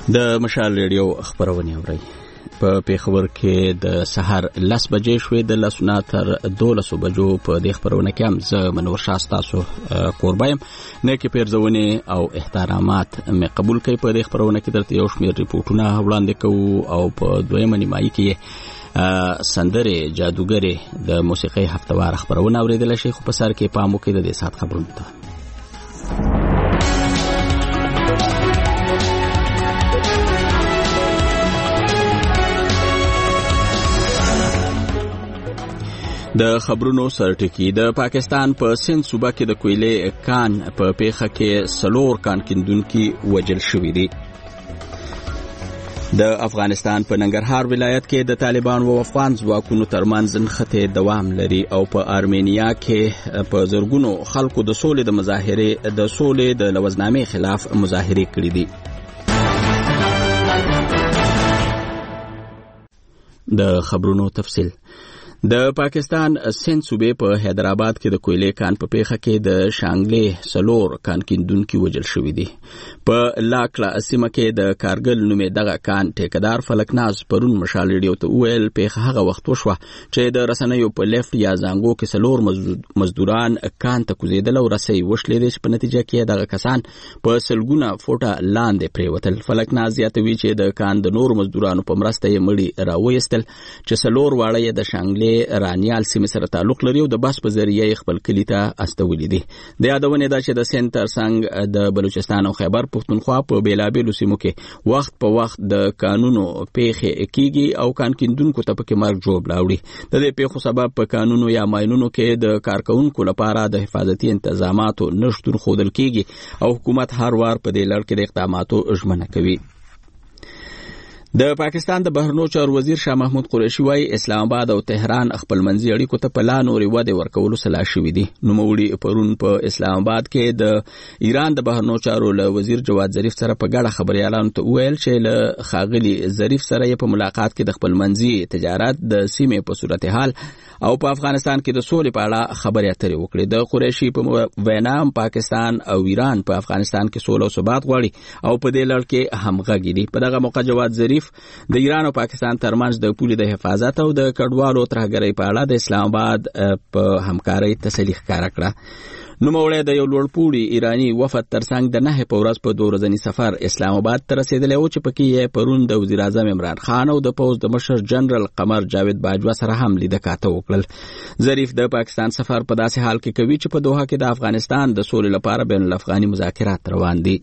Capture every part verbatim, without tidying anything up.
د مشال ریډیو خبرونه اورئ. په پیښور کې د سحر لس بجې شوې، د لسونه تر دولسو بجو په دې خبرونه کې هم زه منور شاه ستاسو کوربه یم. نیکې پیرزونې او احترامات مې قبول کړئ. په دې خبرونه کې درته یو شمېر ریپورټونه وړاندې کوو او په دویمه نیمایي کې سندرې جادوګرې د موسیقۍ هفتهواره خبرونه اورېدلی شئ، خو په سر کې پام وکړئ د دې ساعت خبرونو ته. د خبرونو سرټکی. د پاکستان په سند صوبه کې د کویلې کان په پیښه کې سلور کان کیندونکي وژل شوي دي. د افغانستان په ننګرهار ولایت کې د طالبان او افغان ځواکونو ترمنځ نښتې دوام لري او په ارمینیا کې په زرګونو خلکو د سولې د مظاهرې د سولې د لوزنامې خلاف مظاهرې کړې دي. د خبرونو تفصیل. د پاکستان سند صوبې په حیدرآباد کې د کویلې کان په پیښه کې د شانګلې سلور کان کیندونکي وژل شوي دي. په لاکلا سیمه کې د کارګل نومې دغه کان ټیکدار فلکناز پرون مشال ریډیو ته وویل پیښه هغه وخت وشوه چې د رسنیو په لیفټ یا زانګو کې سلور مزدوران کان ته کوزېدل او رسۍ وشلېدې چې په نتیجه کې دغه کسان په سلګونه فوټه لاندې پرېوتل. فلکناز زیاتوي چې د کان د نورو مزدورانو په مرسته یې مړي راویستل چې سلور واړه یې د شانګلې رانیال سیمه سره تعلق لري او د بس په ذریعه خپل کلی ته استولې دي. د یادونه ده چې د سند ترڅنګ د بلوچستان او خیبر پښتونخوا په بیلابیلو سیمو کې وخت په وخت د قانونو پیښې کیږي او کان کیندونکو ته پکې مرګ جوړ لاوړي. د دې پیښو سبب په قانونو یا ماینونو کې د کارکونکو لپاره د حفاظتي انتظاماتو نشتون ښودل کیږي او حکومت هر وار په دې لړ کې د اقداماتو ژمنه کوي. د پاکستان د بهرنیو چارو وزیر شاه محمود قریشي وايي اسلام آباد او تهران خپل منځي اړیکو ته په لا نورې ودې ورکولو سلا شوي دي. نوموړي پرون په اسلام آباد کې د ایران د بهرنیو چارو له وزیر جواد ظریف سره په ګډه خبريالانو ته وویل چې له خاغلی ظریف سره یې په ملاقات کې د خپل منځي تجارت د سیمې په صورتحال او په افغانستان کې د سولې په اړه خبرې اترې وکړې. د قریشي په وینا پاکستان او ایران په افغانستان کې سوله او ثبات غواړي او په دې لړ کې همغږي دي. په دغه موقع جواد ظریف د ایران او پاکستان ترمنځ د پولې د حفاظت او د کډوالو ترهګرۍ په اړه د اسلام آباد په همکارۍ تسلي ښکاره کړه. نوموړی د یو لوړپوړي ایراني وفد ترڅنګ د نهه په ورځ په دوه ورځني سفر اسلام آباد ته رسېدلی و چې پکې یې پرون د وزیر اعظم عمران خان او د پوځ د مشر جنرال قمر جاوید باجوا سره هم لیده کاته وکړل. ظریف د پاکستان سفر په داسې حال کې کوي چې په دوحه کې د افغانستان د سولې لپاره بین الافغاني مذاکرات روان دي.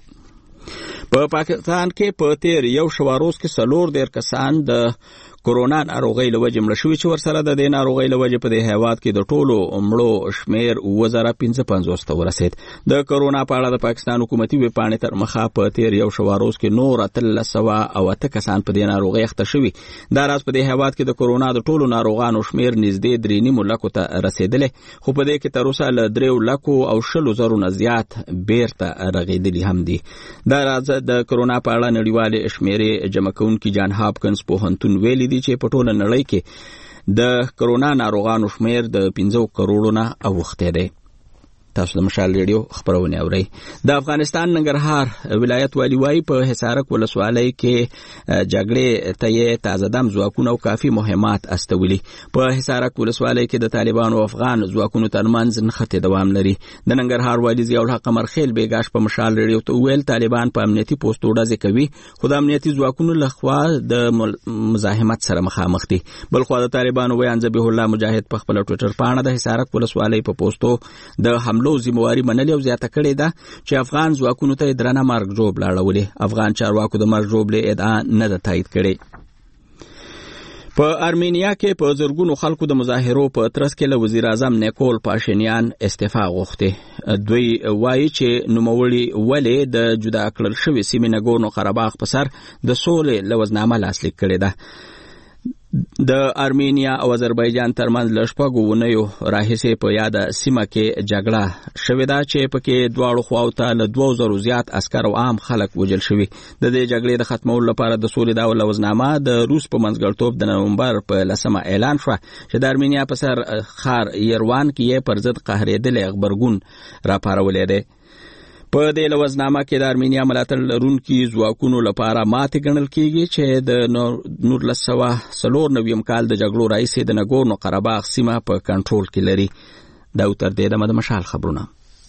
په پاکستان کې په تیر یو شواروز کې سلور ډیر کسان د کورونا ناروغۍ له وجې مړه شوي چې ورسره د دې ناروغۍ له وجې په دې هیواد کې د ټولو مړو شمېر اووه زره پنځه پنځوس ته ورسېد. د کورونا په اړه د پاکستان حکومتي ویبپاڼې تر مخه په تیر یو شواروز کې نور اتلس سوه او اته کسان په دې ناروغۍ اخته شوي. دا راز په دې هیواد کې د کورونا د ټولو ناروغانو شمېر نږدې درې نیمو لکو ته رسېدلی، خو په دې کې تر اوسه له دریو لکو او شلو زرو نه زیات بیرته رغېدلي هم دي. دا راز د کورونا په اړه نړیوالې شمېرې جمع کوونکي جان هاپکنز پوهنتون ویلي دي چې په ټوله نړۍ کې د کورونا ناروغانو شمېر د پنځو کروړو نه اوښتی دی. تاسو د مشال ریډیو خبرونه اورئ. د افغانستان ننګرهار ولایت والی وايي په حصارک ولسوالۍ کې جګړې ته یې تازه دم ځواکونه او کافي مهمات استولي. په حصارک ولسوالۍ کې د طالبانو او افغان ځواکونو ترمنځ نښتې دوام لري. د ننګرهار والی ضیاء الحق قمرخیل بیګاش په مشال ریډیو ته وویل طالبان په امنیتي پوسټو ډزې کوي، خو د امنیتي ځواکونو لخوا د مزاحمت سره مخامخ دي. بلخوا د طالبانو ویان ذبیح الله مجاهد په خپل ټویټر پاڼه د حصارک ولسوالۍ په پوسټو د حملو ذمہواری منلې او زیاته کړې ده چې افغان ځواکونو ته درنه مرګ جوړ لاړولې. افغان چارواکو د مرګ جوړ ادعا نه ده تایید کړې. په ارمینیا کې په زرګونو خلکو د مظاهرو په ترڅ کې له وزیر اعظم نیکول پاشینیان استعفا غوښتې. دوی وایي چې نوموړي ولې د جدا کړل شوي سیمې نګورنو قرهباغ په سر د سولې لوزنامه لاسلیک کړې ده. د ارمینیا او آذربایجان ترمنځ له شپږو اونیو راهیسې په یاده سیمه کې جګړه شوې ده چې پکې دواړو خواو ته له دوو زرو زیات عسکر او عام خلک وژل شوي. د دې جګړې د ختمولو لپاره د سولې دا لوزنامه د روس په منځګړیتوب د نومبر په لسمه اعلان شوه چې د ارمینیا په سر ښار یروان کې یې پر ضد قهرېدلی غبرګون راپارولی دی. په دې لوزنامه کې د ارمینیا ملاتړ لرونکي ځواکونو لپاره ماتې ګڼل کیږي چې د نولس سوه څلور نویم کال د جګړو راهیسې د نګورنو قرهباغ سیمه په کنټرول کې لري. دا تر دې دمه د مشال خبرونه.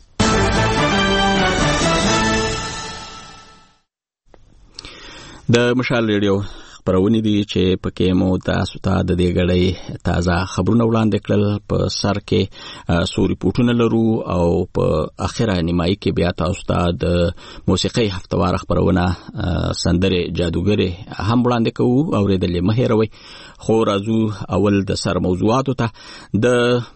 د مشال ریډیو خبرونه دي چې پکې مو تاسو ته د دې غړې تازه خبرونه وړاندې کړل. په سر کې سوري پورټونه لرو او په اخره نیمایي کې بیا تاسو ته د موسیقي هفتوار خبرونه سندره جادوګری هم وړاندې کوو. اوریدلې مه هېروئ. خو راځو اول د سر موضوعاتو ته. د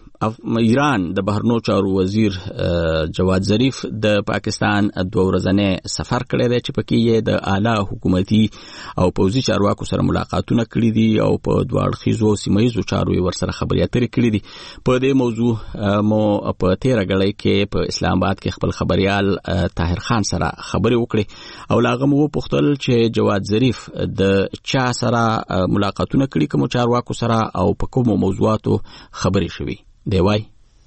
ایران د بهرنیو چارو وزیر جواد ظریف د پاکستان دوه ورځنی سفر کړی دی چې پکې یې د اعلی حکومتي او پوځي چارواکو سره ملاقاتونه کړي دي او په دوه اړخیزو سیمهیزو چارو یې ورسره خبرې اترې کړي دي. په دې موضوع مو په تېره ګړۍ کې په اسلام آباد کې خپل خبريال طاهر خان سره خبرې وکړې او له هغه مو وپوښتل چې جواد ظریف د چا سره ملاقاتونه کړي، کومو چارواکو سره او په کومو موضوعاتو خبرې شوي دی. وای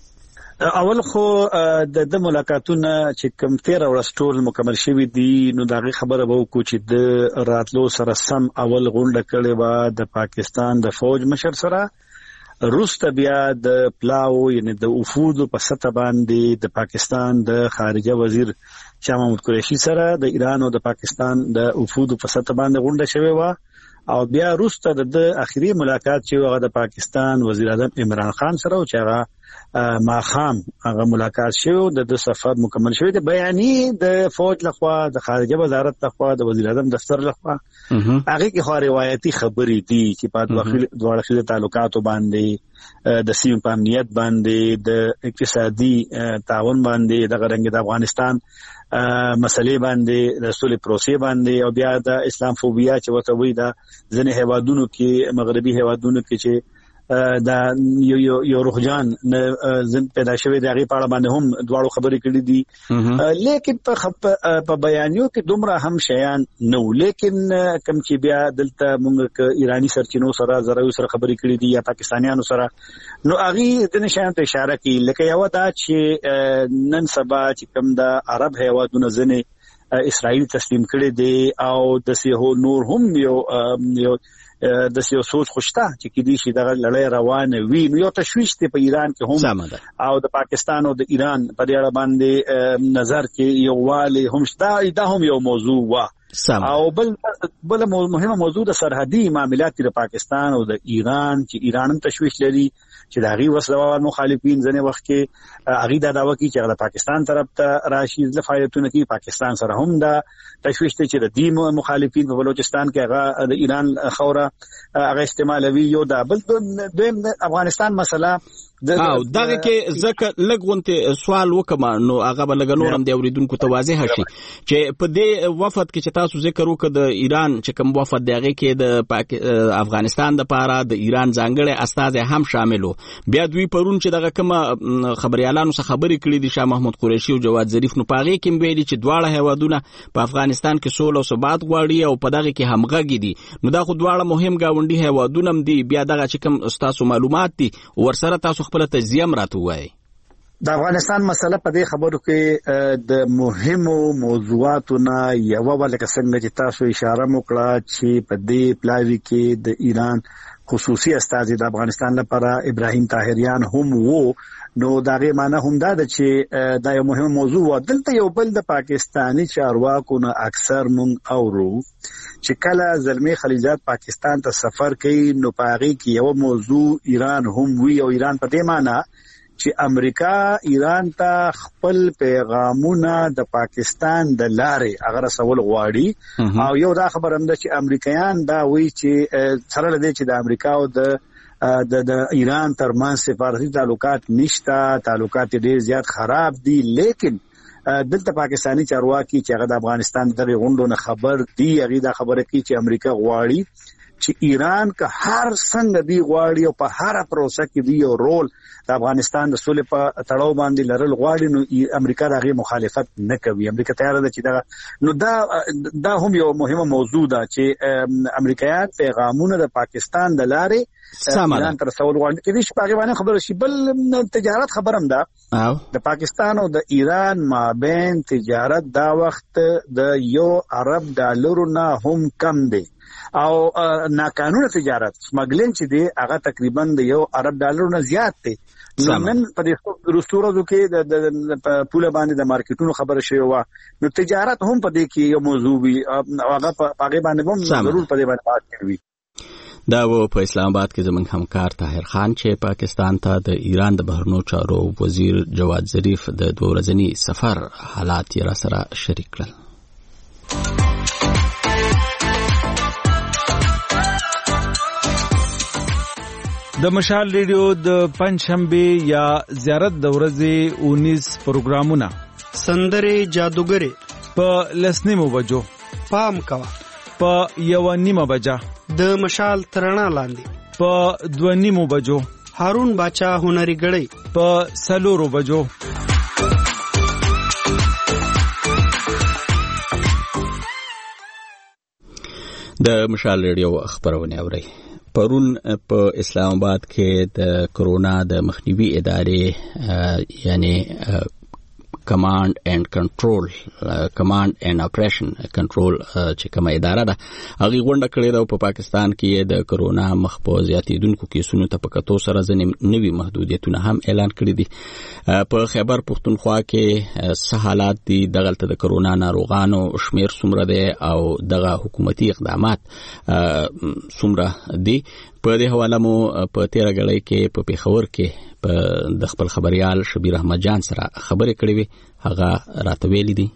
اول خو د د ملاقاتونه چې کوم تیر ورځ ټول مکمل شوي دي، نو دغه خبره به وکړو چې د راتلو سره سم اول غونډه کړې و د پاکستان د فوج مشر سره، روسته بیا د پلاو یعنی د وفود په سطح باندې د پاکستان د خارجه وزیر شاه محمود قریشي سره د ایران او د پاکستان د وفود په سطح باندې غونډه شوې و، او بیا روسته د اخیری ملاقات چې هغه د پاکستان وزیر اعظم عمران خان سره او چې هغه ماخام هغه ملاقات شو د سفر مکمل شوی. د بیانیه د فوج لخوا د خارجه وزارت لخوا د وزیر اعظم دفتر لخوا هغه کې خو روایتي خبرې دي چې په دواړه خلیج تعلقاتو باندې د سیمې په امنیت باندې د اقتصادي تعاون باندې د غرنګ د افغانستان مسلې باندې د سولې پروسې باندې او بیا د اسلام فوبیا چې وته وي د ځنې هیوادونو کې مغربي هیوادونو کې چې دا یو یو یو روحجان زند پیدا شوی د هغه په اړه باندې هم دواړو خبرې کړې دي، لیکن په په بیانیو کې دومره هم شیان نو. لیکن کم چې بیا دلته موږ ایرانی سرچینو سره زراوی سره خبرې کړې دي یا پاکستانیانو سره، نو هغه د نشان ته اشاره کوي لکه یو دا چې نن سبا چې کم د عرب هیوادونو ځنې اسرائیل تسلیم کړي دي او د سیهو نور هم یو یو د سیو سوچ خوشته چې کدي شي دغه لړۍ روانه وي، نو یو تشويش ته په ایران کې هم او د پاکستان او د ایران په اړه باندې نظر کې یو والی هم شته. دا هم یو موضوع وا او بل بل مهمه موضوع د سرحدي معاملات د پاکستان او د ایران چې ایران هم تشويش لري چې د هغه وسلوال مخالفین ځنه وخت کې هغه دا داوا کوي چې د پاکستان طرف ته راشي د فعالیتونو کې پاکستان سره هم دا تشويش ته چې د دې مخالفین په بلوچستان کې هغه د ایران خوره هغه استعمالوي. یو دا بل دویم افغانستان مسله او دغه کې زکه لګونته سوال وکم نو هغه بلګ نورم دی اوریدونکو ته واضح شي چې په دې وفد کې چې تاسو ذکر وکړ د ایران چې کوم وفد دغه کې د افغانستان د پاره د ایران ځانګړي استاد هم شاملو، بیا دوی پرون چې دغه کوم خبريالانو سره خبرې کړې دي شاه محمود قریشي او جواد ظریف، نو پاغي کې ویلي چې دواړه هیوادونه په افغانستان کې سولې او ثبات غواړي او په دغه کې همغږي دي. نو دا خو دواړه مهم گاونډي هیوادونه دي، بیا دغه چې کوم تاسو معلومات دي ورسره تاسو خپل تجزیه راته وایي. د افغانستان مسله په دې خبرو کې د مهمو موضوعاتونه یو ولکه څنګه چې تاسو اشاره وکړه چې په دې پلاوی کې د ایران خصوصي استازي د افغانستان لپاره ابراهیم طاهریان هم وو، نو داغه معنی هم دا ده چې دا یو مهم موضوع و. دلته یو بل د پاکستانی چارواکو نه اکثر مونږ اورو چې کله زلمی خلیجات پاکستان ته سفر کوي نو پاغي کې یو موضوع ایران هم وی او ایران په دې معنی چې امریکا ایران ته خپل پیغامونه د پاکستان د لارې اگر سوال غواړي او یو دا خبر هم ده چې امریکایان دا وی چې سره لدی چې د امریکا او د د د ایران ترمن سفارتي تعلقات نشته، تعلقات ډیر زیات خراب دي، لیکن دلته پاکستانی چارواکي چې هغه د افغانستان دغه غونډو نه خبر دي هغه دا خبره کوي چې امریکا غواړي چې ایران که هر څنګه دی غواړي او په هر پروسه کې دی یو رول د افغانستان د سولې په تړاو باندې لرل غواړي، نو امریکا دغه مخالفت نه کوي. امریکا تیار ده چې دا نو دا دا هم یو مهمه موضوع ده چې امریکایان پیغامونه د پاکستان د لارې ایران تر څول غواړي چې دې شپږ باندې خبره شي. بل تجارت خبرم ده د پاکستان او د ایران مابین تجارت دا وخت د یو ارب ډالرو نه هم کم دی او ناقانونه تجارت سمګلینګ چې دی هغه تقریبا د یو ارب ډالرو نه زیات دی. نو نن په دې رستورانو کې د پوله باندې د مارکیټونو خبره شوی و نو تجارت هم په دې کې یو موضوع وي او هغه په هغه باندې هم ضرور په دې باندې بحث کوي. دا و په اسلام آباد کې زموږ همکار طاهر خان چې پاکستان ته د ایران د بهرنیو چارو وزیر جواد ظریف د دوه ورځني سفر حالات یې را سره شریک کړل. د مشال ریډیو د پنځشنبه یا زیارت د ورځې اونیس پروګرامونه سندره جادوګری په لسنیمو بجو پام کوا په یو نیمه بجا د مشال ترڼا لاندې په دوه نیمو بجو هارون باچا هنري غړی په سلورو بجو د مشال ریډیو خبرونه اوري. پرون په اسلام آباد کې د کرونا د مخنیوي ادارې یعنی کمانډ اینڈ کنټرول کمانډ اینڈ اپریشن کنټرول چې کومه اداره ده هغه غونډه کړې ده. په پاکستان کې د کرونا مخ په زیاتیدونکو کیسونو ته په کتو سره ځینې نوي محدودیتونه هم اعلان کړي دي. په خیبر پښتونخوا کې څه حالات دي، دغلته د کرونا ناروغانو شمیر څومره دی او دغه حکومتي اقدامات څومره دي، په دې حواله مو په تیره غړۍ کې په پیښور کې په د خپل خبريال شبیر احمد جان سره خبرې کړې وي. هغه راته ویلي دي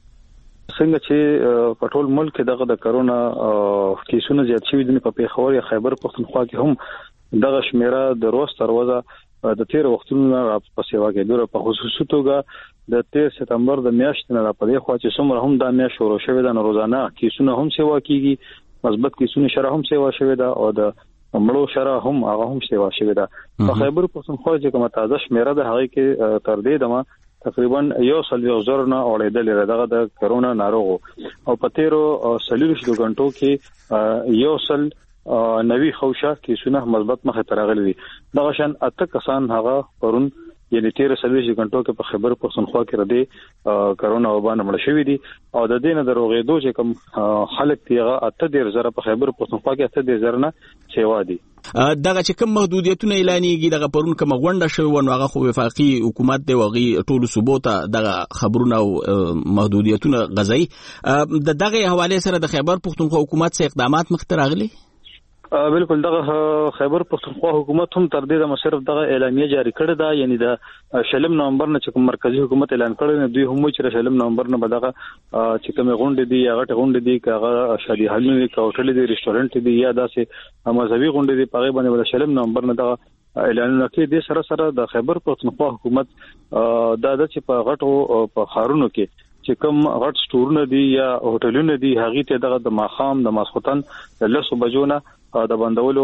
څنګه چې په ټول ملک کې دغه د کرونا کیسونه زیات شوي دي. په پیښور یا خیبر پښتونخوا کې هم دغه شمیره د روز تر ورځې د تیر وختونو په سیوا کې دوره په خصوصي توګه د تیر سپتمبر د میاشتې نه په دې خوا چې څومره هم د میاشت شروع شوه د روزانه کیسونه هم سیوا کیږي، مثبت کیسونه شرح هم سیوا شوه دا او د مړو شرح هم هغه هم سیوا شوه دا. په خیبر پښتونخوا کې کومه تازه شمیره ده هغه کې تر دې دمه تقریبا یو سل یو زر نه اورېدل دغه د کرونا ناروغ او په تیرو سلیریش دو غنټو کې یو سل نوی خوشا کیسونه مثبت مخه ترغلي دي. دغه شان اته کسان هغه پرون یعنی تیر سلیریش غنټو کې په خیبر پښتونخوا کې ردی کرونا وبا نه مړ شوی دي او د دې نه دروغېدو چې کوم خلک تیغه اته ډیر زره په خیبر پښتونخوا کې اته ډیر زره نه سیوا دي. دغه چې کوم محدودیتونه اعلانېږي دغه پرون کوم غونډه شوی ونه هغه خو وفاقي حکومت دی وغي ټول ثبوت دغه خبرونه او محدودیتونه غځي. د دغه حواله سره د خیبر پښتونخوا حکومت څخه اقدامات مختراغلي. بالکل دغه خیبر پښتونخوا حکومت هم تر دې د صرف دغه اعلامیه جاری کړې ده، یعنی د شلم نومبر نه چې کوم مرکزی حکومت اعلان کړی نه دوی هم چې شلم نومبر نه بدغه چې کوم غونډې دي هغه غونډې دي کاغه شادي حلونه کوټل دي ریسټورانټ دي یا داسې مذهبي غونډې دي په باندې ول شلم نومبر نه دغه اعلانونه کې د سره سره د خیبر پښتونخوا حکومت دا د چې په غټو په خارونو کې چې کوم غټ سټورونه دي یا هوټلونه دي هغه ته دغه د ماخام د ماسختن د لسو بجونه د بندولو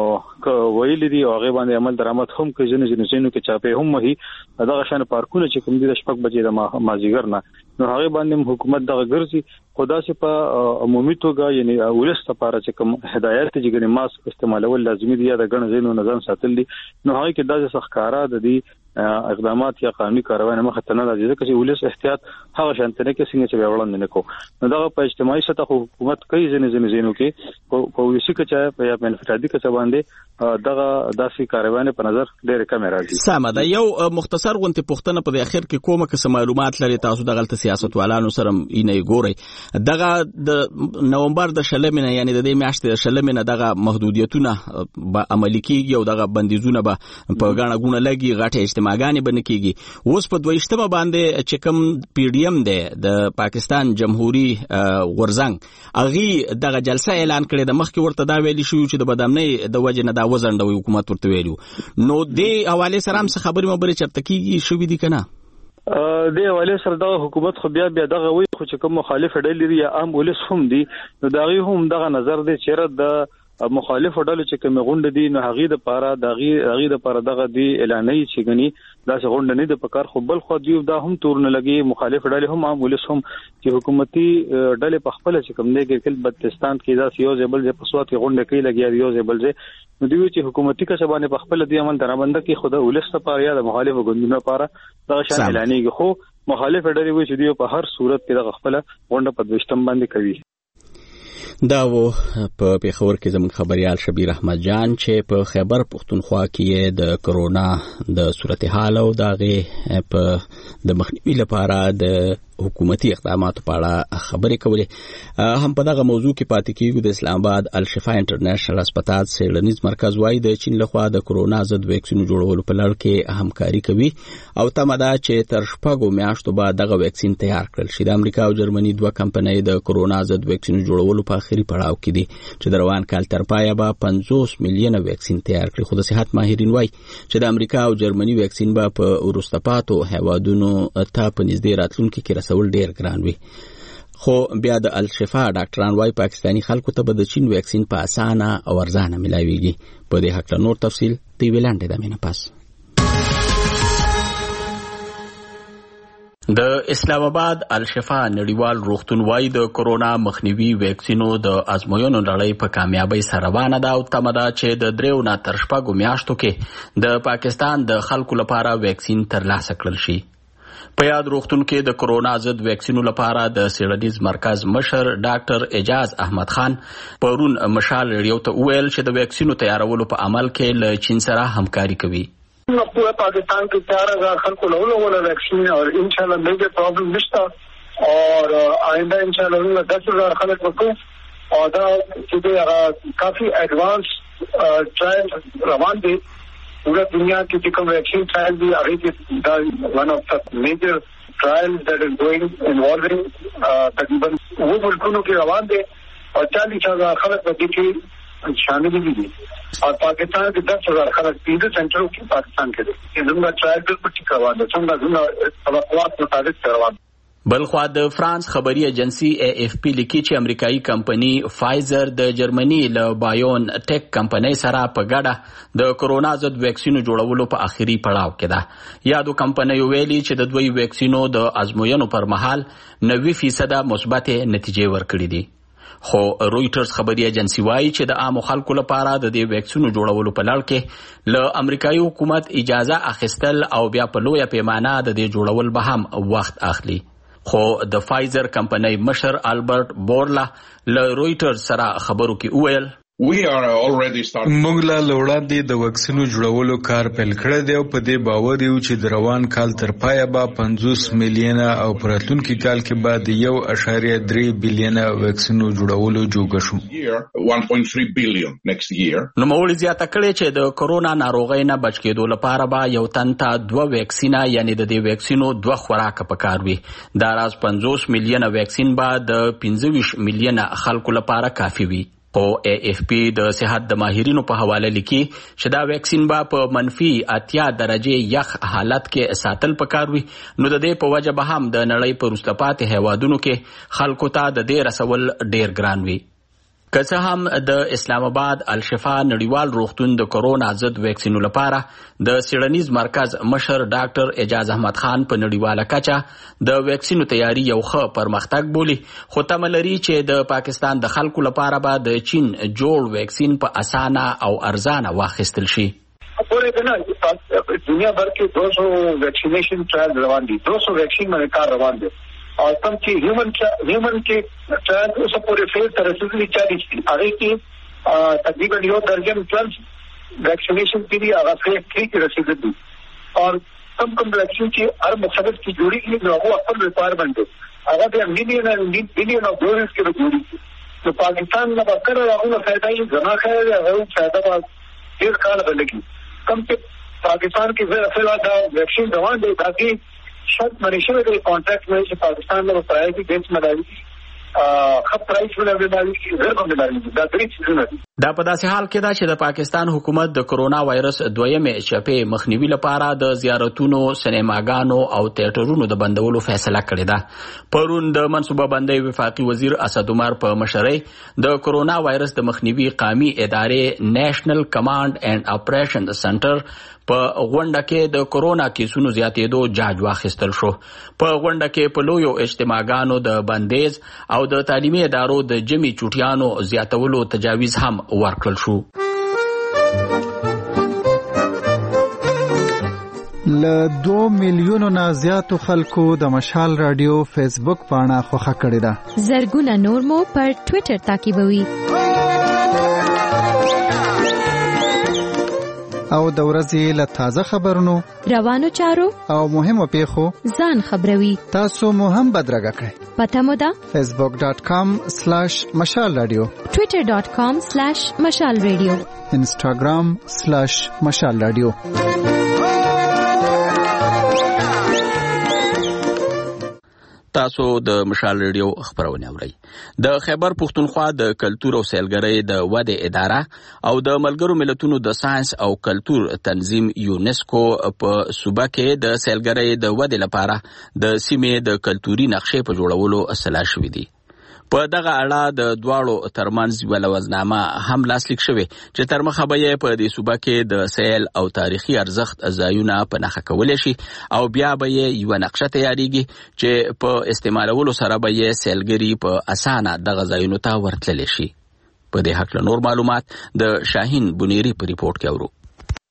ویل دي او هغه باندې عمل درآمد هم کوي. ځینې ځینې ځینو کې چاپه هم وهي دغه شان پارکونه چې کوم دي د شپږ بجې د مازیګر نه نو هغه باندې حکومت دغه ګرځي خدا سي په عمومي توګه یعنی ولست لپاره چې کوم هدایت چې ګنې ماسک استعمالول لازمي دي یا د ګڼ ځینو نظام ساتل دي نو هغه کې د سخکارا د دې اقدامات یا قانوني کاروایی مخه ته نه راځي چې ولس احتیاط هغه شانته کې څنګه چې وړاندې نه کو نو دغه په اجتماعي سطح حکومت کوي ځینې ځینې ځینو کې په ولسی کې په یا منفرادي کې څه باندې دغه داسې کاروایی په نظر ډېر کم راځي. سمه ده. یو مختصر غونډه پښتنه په اخر کې کومه قسم معلومات لري تاسو دغه سیاستوالانو سره یې ګوري دغه د نومبر د شلمنه یعنی د دې میاشتې د شلمنه دغه محدودیتونه به عملي کیږي او دغه بندیزونه به په غاڼه غونه لګي غټه اجتماعګانې بنه کیږي. اوس په دویشتمه باندې چې کوم پی ډی ایم دی د پاکستان جمهوریت غورزنګ اغي دغه جلسه اعلان کړې د مخکې ورته دا ویلي شو چې د بدامنۍ د وجه نه دا وزنډوي حکومت ورته ویلو نو دې حواله سره هم څه خبرې مبرې چرته کیږي شو دي کنه د حواله سره د حکومت خو بیا بیا دغه وی خو چې کوم مخالف ډلې یا عام ولس هم دي نو دغه هم دغه نظر دی چې د مخالف ډلې چې کوم غونډه دي نو هغه د پاره دغه هغه د پاره دغه دی اعلاني چې غني دا غونډه نه د پکار خو بل خو دی دا هم تورن لګي مخالف ډلې هم معمول هم چې حکومتي ډلې په خپل چې کوم دی کې بلوچستان کې دا سیو زبل چې پسوات غونډه کوي لګي یو زبل چې نو دوی چې حکومتي کسبانه په خپل دی عمل درابنده کې خود ولست لپاره یا د مخالف غوندونو لپاره دا شان اعلانېږي خو مخالف ډلې وي چې دوی په هر صورت کې د خپل غونډه په دوشتم باندې کوي. دا و په پیښور کې زموږ خبريال شبیر احمد جان چې په خیبر پختونخوا کې د کرونا د صورتحال او دغه په د مخنیوي لپاره د حکومتي اقداماتو په اړه خبرې کولې. هم په دغه موضوع کې پاتې کیږو. د اسلام آباد الشفا انټرنیشنل هسپتال څېړنیز مرکز وايي د چین لخوا د کرونا ضد ویکسین جوړولو په لړ کې همکاري کوي او تمه ده چې تر شپږو میاشتو بعد دغه ویکسین تیار کړل شي. د امریکا او جرمني دوه کمپنۍ د کرونا ضد ویکسین جوړولو په اخري پړاو کې دي چې د روان کال تر پایه به پنځوس میلیونه ویکسین تیار کړي. خو د صحت ماهرین وايي چې د امریکا او جرمني ویکسین به په وروسته پاتو هیوادونو ته په نږدې راتلونکي کې رسول ډیر ګران وي. خو بیا د الشفا ډاکټران وايي پاکستاني خلکو ته به د چین ویکسین په اسانه او ارزانه ملاويږي. په دې حق له نور تفصیل دی ویلاندې د مینه پاس. د اسلام آباد الشفا نړیوال روغتون وايي د کرونا مخنیوي ویکسینو د ازموینو لړۍ په کامیابی سره روانه ده او تمه ده چې د دریو نه تر شپږو میاشتو کې د پاکستان د خلکو لپاره ویکسین ترلاسه کړل شي. په یاد روغتون کې د کرونا ضد ویکسینو لپاره د څېړنیز مرکز مشر ډاکټر اعجاز احمد خان پرون مشال ریډیو ته وویل چې د ویکسینو تیارولو په عمل کې له چین سره همکاري کوي. پورا پاکستان کې چار ہزار خلکو له ولوله ویکسین او ان شاء الله میجر پرابلم نشته اور آئنده ان شاء الله دس ہزار خلک وکړو او دا چې کافي ایڈوانس ټرایل روان دي. پورا دنیا کې چې کوم ویکسین ټرایل دی هغه کې دا ون اف د میجر ټرایل دیٹ از گوئنگ انوالوینگ تقریبا وہ ملکونو کې روان دي او چالیس ہزار خلک پکې کې شامل دي اور پاکستان کې دس ہزار خلک پینځه سنټرو کې پاکستان کې دي. زموږ ټرایل بالکل ټیک روان دي څنګه زموږ توقعات مطابق روان دي. بلخوا د فرانس خبري ایجنسی اے اف پی لیکي چې امریکایي کمپنی فایزر د جرمني له بایون ټیک کمپنی سره په ګډه د کرونا ضد ویکسینو جوړولو په اخري پړاو کې ده. یادو کمپنی ویلي چې د دوی ویکسینو د ازموینو پر مهال نوي فیصد مثبت نتیجې ورکړې دي. خو رويټرز خبري ایجنسی وايي چې د عام خلکو لپاره د دې ویکسینو جوړولو په لړ کې له امریکایي حکومت اجازه اخیستل او بیا په لویه پیمانه د دې جوړول به هم وخت اخلي. خو د فایزر کمپنۍ مشر البرت بورلا له رويټرز سره خبرو کې وویل موږ لا وړاندې د وکسینو جوړولو کار پیل کړی دی او په دې باور یو چې د روان کال تر پایه به پنځوس میلیونه او په راتلونکي کال کې به د یو اعشاریه درې بیلیونه وکسینو جوړولو جوګه شو. نوموړي زیاته کړې چې د کرونا ناروغۍ نه بچ کېدو لپاره به یو تن ته دوه ویکسینه یعنی د دې ویکسینو دوه خوراکه پکار وي. دا راز پنځوس میلیونه ویکسین به د پنځه ویشت میلیونه خلکو لپاره کافي وي. او اے اف پی د صحت د ماهرینو په حواله لیکي چې دا ویکسین به په منفي اتیا درجه یخ حالت کې ساتل پکار وي. نو د دې په وجه به هم د نړۍ په وروسته پاتې هیوادونو کې خلکو ته د دې رسول ډیر ګران وي. که څه هم د اسلام آباد الشفا نړیوال روغتون د کرونا ضد ویکسینو لپاره د څېړنیز مرکز مشر ډاکټر اعجاز احمد خان په نړیواله کچه د ویکسینو تیاری یو ښه پرمختګ بولي، خو تمه لري چې د پاکستان د خلکو لپاره به د چین جوړ ویکسین په اسانه او ارزانه واخیستل شي. پورے دنیا بھر کے دو سو ویکسینیشن ٹرائل روان دي، دو سو ویکسین میں کار روان دي اور تم کی ہیومن ہیومن کے ٹرائل اس پورے فیز ترسیلی چالیس تھی آگے کی تقریباً یو درجن ٹویلو ویکسینیشن کے لیے آگاہ فیز تھری کی رسید دی اور کم کم ویکسین کی ہر مختلف کی جوڑی کی جو وہ اپن ریکوائرمنٹ ہے آگاہ پہ ملین ملین آف ڈوزز کی جوڑی کی تو پاکستان میں کر رہا فائدہ یہ جمع خیر ہے فائدہ ڈیڑھ کال لگی کم سے پاکستان کی فی الحال ویکسین روان دے تاکہ شاید منیشر کے کانٹریکٹ میں پاکستان میں پرائرٹی بیس میں ڈالی خپ پرایس ولا ملایي غیر ملایي دا درې څه دي. دا په داسې حال کې دا چې د پاکستان حکومت د کرونا وایرس دویمې چپې مخنیوي لپاره د زیارتونو، سینماګانو او تیاترونو د بندولو فیصله کړې ده. پرون د منصوبه بندۍ وفاقي وزیر اسد عمر په مشرۍ د کرونا وایرس د مخنیوي قومي ادارې نېشنل کمانډ اینڈ اپریشن سنټر په غونډه کې د کرونا کیسونو زیاتېدو جاج واخیستل شو. په غونډه کې په لویو اجتماعګانو د بندیز او د تعلیمي ادارو د جمعي چوټیانو زیاتولو تجاویز هم ورکړل شو. له دو میلیونو نه زیاتو خلکو د مشال رادیو فیسبوک پاڼه خوښه کړې ده. زرګونه نور مو پر ټوئیټر تعقیبوي او د ورځې له تازه خبرونو، روانو چارو او مهمو پیښو ځان خبروي. تاسو مو هم بدرګه کړئ. پته مو ده فیسبوک ډاٹ کام سلیش مشال رادیو، ټوئیټر ډاٹ کام سلیش مشال رادیو، انسټاګرام سلیش مشال رادیو. تاسو د مشال ریډیو خبرونه اورئ. د خیبر پښتونخوا د کلتور او سیلګرۍ د ودې اداره او د ملګرو ملتونو د ساينس او کلتور تنظیم یونسکو په صوبه کې د سیلګرۍ د ودې لپاره د سیمې د کلتوري نقشې په جوړولو اصلاح شوې دي. په دغه اړه د دواړو ترمنځ یوه لوزنامه هم لاسلیک شوې چې تر مخه به یې په دې صوبه کې د سیل او تاریخي ارزښت ځایونه په نښه کولی شي او بیا به یې یوه نقشه تیاریږي چې په استعمالولو سره به یې سیلګري په اسانه دغه ځایونو ته ورتللی شي. په دې هکله نور معلومات د شاهین بنيري په ریپورت کې اورو.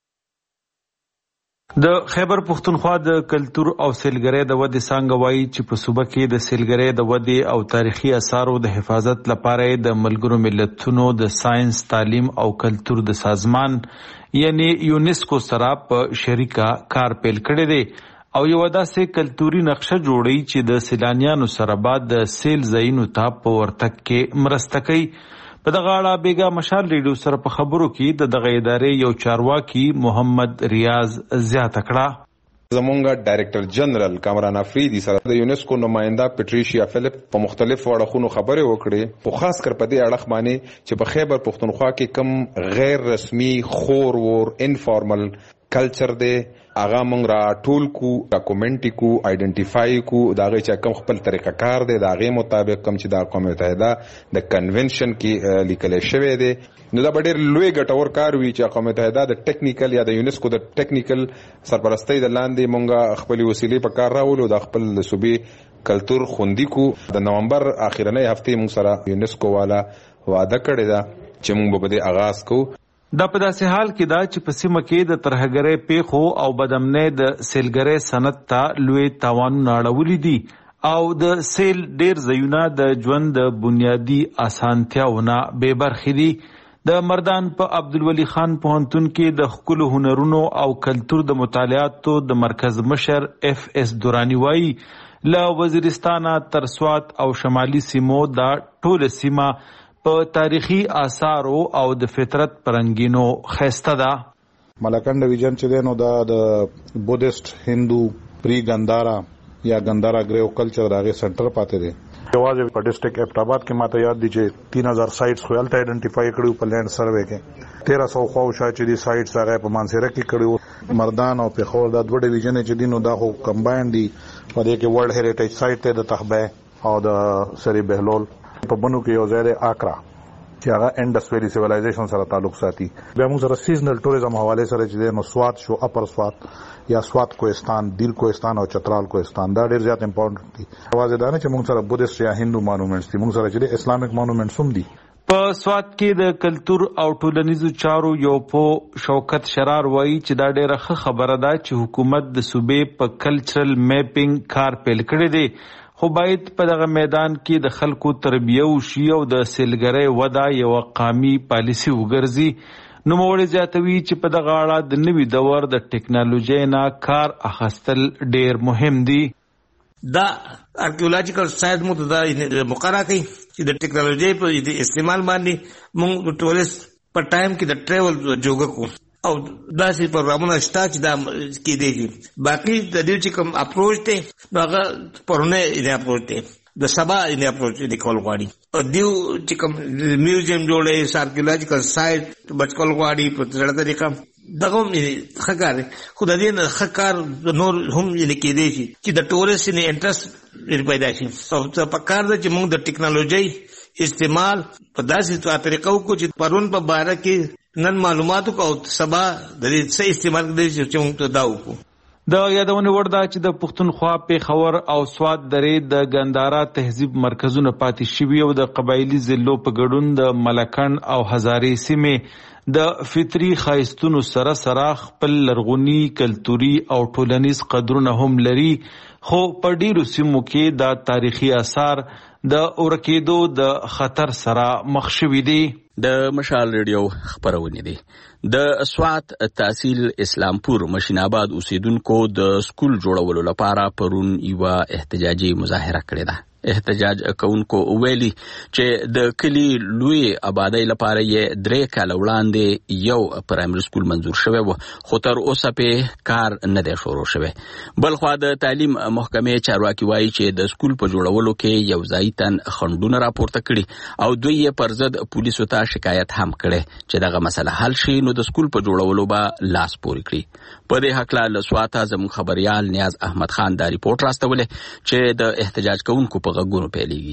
د خیبر پښتونخوا د کلتور او سیلګرۍ د ودې څانګه وایي چې په صوبه کې د سیلګرۍ د ودې او تاریخي اثارو د حفاظت لپاره د ملګرو ملتونو د ساينس، تعلیم او کلتور د سازمان یعنی یونسکو سره په شریکه کار پیل کړی دی او یو داسې کلتوري نقشه جوړی چې د سیلانیانو سره بعد د سیل ځایونو ته په ورتګ کې مرسته کوي. په دغه اړه بیګا مشال ریډیو سره په خبرو کې د دغه ادارې یو چارواکي محمد ریاض زیاته کړه. زمونږ ډایریکټر جنرال کامران افریدي سره د یونسکو نماینده پټریشیا فلیپ په مختلفو اړخونو خبرې وکړې، خو خاص کر په دې اړخ باندې چې په خیبر پښتونخوا کې کم غیر رسمي خور ور انفارمل کلچر دی هغه مونږ را ټول کو، ډاکومنټ کو، آئیډنټیفای کو، دا غي چې کوم خپل طریقه کار دی دا غي مطابق کوم چې د اقوام متحده د کنونشن کې لیکل شوی دی. نو دا ډېر لوی ګټور کار وی چې اقوام متحده د ټیکنیکل یا د یونسکو د ټیکنیکل سرپرستی د لاندې مونږه خپل وسیلې په کار راولو د خپل صوبې کلتور خوندي کو. د نومبر اخیرنۍ هفته مونږ سره یونسکو والا وعده کړی دا چې مونږ به د آغاز کو. دا په داسې حال کې دا چې په سیمه کې د ترهګرۍ پیښو او بدامنۍ د سیلګرۍ صنعت ته لوی تاوانونه اړولي دي او د سیل ډیر ځایونه د ژوند د بنیادي اسانتیاونه بې برخې دي. د مردان په عبدالولي خان پوهنتون کې د ښکلو هنرونو او کلتور د مطالعاتو د مرکز مشر اف اس دورانی وایي له وزیرستانه تر سوات او شمالي سیمو دا ټوله سیمه په تاریخي آثارو او د فطرت پرنګینو خسته ده. ملکنډ ریجن چې دی نو دا د بودیست هندو پری ګندارا یا ګندارا ګریو کلچر دغه سنټر پاتې دی. یوازې په ډیسټریکټ ابټاباد کې ماته یاد دي چې تین هزار سایټس خو هلته آئیډنټیفای کړو په لینډ سروې کې تیرہ سو خواوشا چې دي سایټس هغه په مانسیره کې کړو. مردان او پیښور دا دوه ډیویژن چې دي نو دا خو کمباین دي په دې کې ورلد هریټیج سایټ ته د تخبه او د سری بهلول په بنو کې یو ځای دی آکرا چې هغه انډس ویلی سیویلایزیشن سره تعلق ساتي. بیا موږ سره سیزنل ټوریزم حواله سره چې نو سوات شو، اپر سوات یا سوات کوهستان، دل کوهستان او چترال کوهستان دا ډیر زیات امپورټنت دي. واځي دا نه چې موږ سره بودیست یا هندو مانومنټس دي، موږ سره چې اسلامیک مانومنټس هم دي. په سوات کې د کلتور او ټولنیزو چارو یو په شوکت شرار وایي چې دا ډیره ښه خبره ده چې حکومت د صوبې په کلچرل میپینګ کار پیل کړی دی، خو باید په دغه میدان کې د خلکو تربیه وشي او د سیلګرۍ وده یوه قامي پالیسي وګرځي. نوموړی زیاتوي چې په دغه اړه د نوي دور د ټیکنالوژۍ نه کار اخیستل ډیر مهم دي. دا ارکیولوژیکل سایت مو ته دا مقرره کوي چې د ټیکنالوژۍ په استعمال باندې موږ ټوریست په ټایم کې د ټریول جوګه کو او داسې پروګرامونه شته چې دا کېدی شي. باقي د دې چې کوم اپروچ دی نو هغه پرونه یې اپروچ دی. د سبا یې اپروچ د کول غواړي او دیو چې کوم میوزیم جوړې آرکیولوژیکل سایت بچکول غواړي په ځړه طریقه دغه خکار خو د دې نه خکار نور هم یې کېدې شي چې د ټورست نه انټرست پیدا شي او په کار د چې موږ د ټیکنالوژي استعمال په داسې طریقو کو چې پرون په باره کې نن معلوماتو کو سبا د دې څه استعمال کړي چې موږ ته داو کو د یادونه ورده چې د پښتونخوا پیښور او سوات درې د ګندارا تهذیب مرکزونه پاتې شوي او د قبایلی ضلعو په ګډون د ملکن او هزارې سیمې د فطري خایستونو سره سره خپل لرغونی کلتوري او ټولنیز قدرونه هم لري خو په ډیرو سیمو کې د تاریخي آثار د اورکیدو د خطر سره مخ شوي دي. د مشال ریډیو خبرونه دي. د سوات تحصیل اسلامپور مشین آباد اوسیدونکو د سکول جوړولو لپاره پرون یو احتجاجي مظاهره کړې ده. احتجاج کوونکو ویلي چې د کلی لوی آبادی لپاره یې درې کال وړاندې یو پرایمري سکول منظور شوی و خو تر اوسه په کار نه دی شروع شوی. بل خو د تعلیم محکمې چارواکي وایي چې د سکول په جوړولو کې یو ځای تن خندونه راپورته کړي او دوی یې پر ضد پولیسو ته شکایت هم کړي چې دغه مسله حل شي نو د سکول په جوړولو به لاس پورې کړي. په دې حق له سواته زموږ خبريال نیاز احمد خان دا ریپورت راستولې چې د احتجاج کوونکو په غوږونو پیلېږي.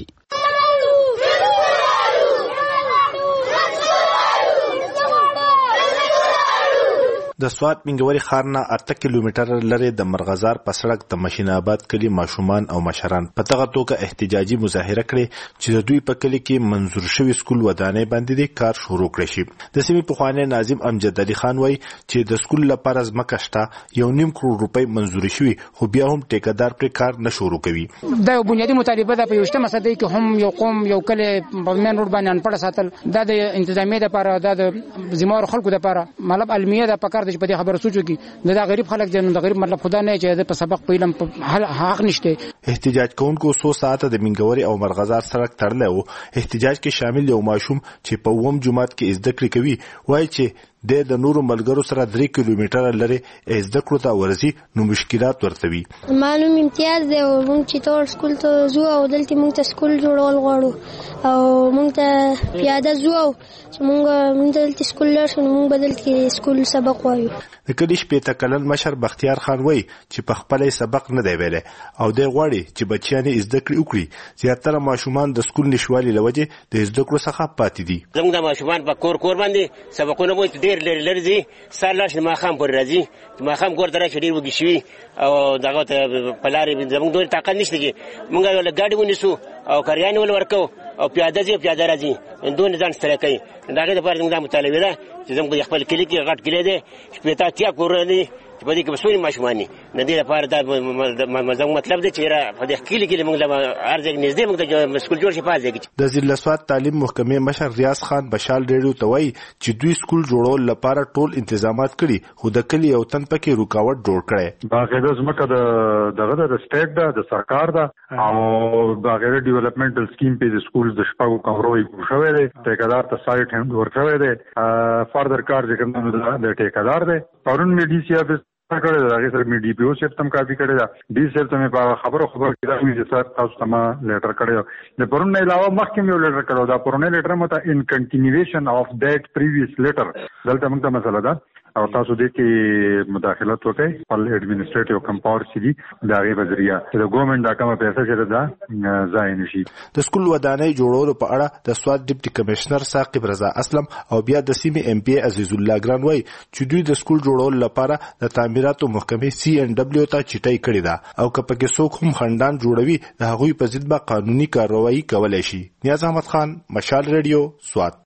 د سوات منګوري ښار نه اته کیلومتره لرې د مرغزار په سړک د مشین آباد کلی ماشومان او مشران په دغه توګه احتجاجي مظاهره کړې چې د دوی په کلی کې منظور شوی سکول ودانۍ باندې د کار شروع کړی شي. د سیمې پخوانی ناظم امجد علي خان وایي چې د سکول لپاره ځمکه شته یو نیم کروڑ روپۍ منظور شوي خو بیا هم ټیکدار پر کار نه شروع کوي. دا بنیادی مطالبه ده په یوشتمه صدۍ کې هم یو قوم یو کلی په مین روډ باندې انپړه ساتل دا د انتظامیه لپاره دا د زموږ خلکو لپاره مطلب علمیه د پکار د په دې خبره سوچو کې دا غریب خلک د غریب مطلب خدا نه چې په سبق په علم په حق نشته. احتجاج کوونکو څو ساعته د منګوري او مرغزار سړک تړلی و. احتجاج کې شامل یو ماشوم چې په اووم جماعت کې زده کړې کوي وایي چې د د نورو ملګرو سره درې کیلومتره لرې زده کړو ته ورځي نو مشکلات ورته وي. معلوم امتیاز دی او موږ چې ټول سکول ته ځو او دلته موږ ته سکول جوړول غواړو او موږ ته پیاده ځو چې موږ موږ دلته سکول لرو موږ بدل کې سکول سبق وایو. د کلی شپېته کلن مشر بختیار خان وایي چې په خپل سبق نه دی ویلی او دی غواړي چې بچیان یې زده کړې وکړي. زیاتره ماشومان د سکول نشوالي له وجې د زده کړو څخه پاتې دي. زموږ د ماشومان په کور کور باندې سبقونه وایي ډېر لري لري ځي سهار لاړ شي ماښام پورې راځي ماښام کور ته راشي ډېر وږي شوي او دغه ته په لارې زموږ دومره طاقت نشته چې موږ له ګاډي ونیسو او کریانې ول ورکوو او پیاده ځي پیاده راځي دونه ځان ستړی کوي. د هغې دپاره زموږ دا مطالبه ده چې زموږ خپل کلي کې غټ کلی دی شپېته اتیا کورونه دي چې په دې کې به څومره ماشومان دي. د دې لپاره دا زموږ مطلب دی چې په دې کلي کې موږ له هر ځای نږدې موږ ته سکول جوړ شي. په هر ځای کې د ضلع سوات تعلیم محکمې مشر ریاض خان بشال ریډیو ته وایي چې دوی سکول جوړول لپاره ټول انتظامات کړي خو د کلي یو تن پکې رکاوټ جوړ کړی. باقاعده ځمکه د دغه د سټیټ ده د سرکار ده او باقاعده ډیولپمنټل سکیم په د سکول د شپږو کمرو یې شوی دی. ټیکدار ته سایټ هم ورکوي دی. فردر کار چې کوم د ټیکدار دی پرون مې ډي سی افیس کړی دا هغه سره مې ډي پی او سیف تم کاپی کړی دا ډي سی ته مې په خبرو خبرو کې دا وی چې سر تاسو ته ما لیټر کړی د پرون نه علاوه مخکې مې لیټر کړو دا پرونه لیټر مته ان کنټینیویشن اف دیٹ پریویس لیټر دلته موږ ته مسله ده او تاسو دې کې مداخلت وکړئ خپل اډمنسټریټیو کمپاور سي دي دا غي بذریعہ د ګورنمنت دا کومه پیسې چې دا ځای نشي. د سکول ودانۍ جوړولو په اړه د سوات ډیپټي کمشنر ثاقب رضا اسلم او بیا د سیمې ایم پی عزیز الله ګران وایي چې دوی د سکول جوړولو لپاره د تعمیراتو محکمې سی ان ډبلیو ته چټای کړی ده او که پکې څوک هم خندان جوړوي د هغوی په ضد به قانوني کارروایي کولای شي. نیاز احمد خان مشال ریډیو سوات.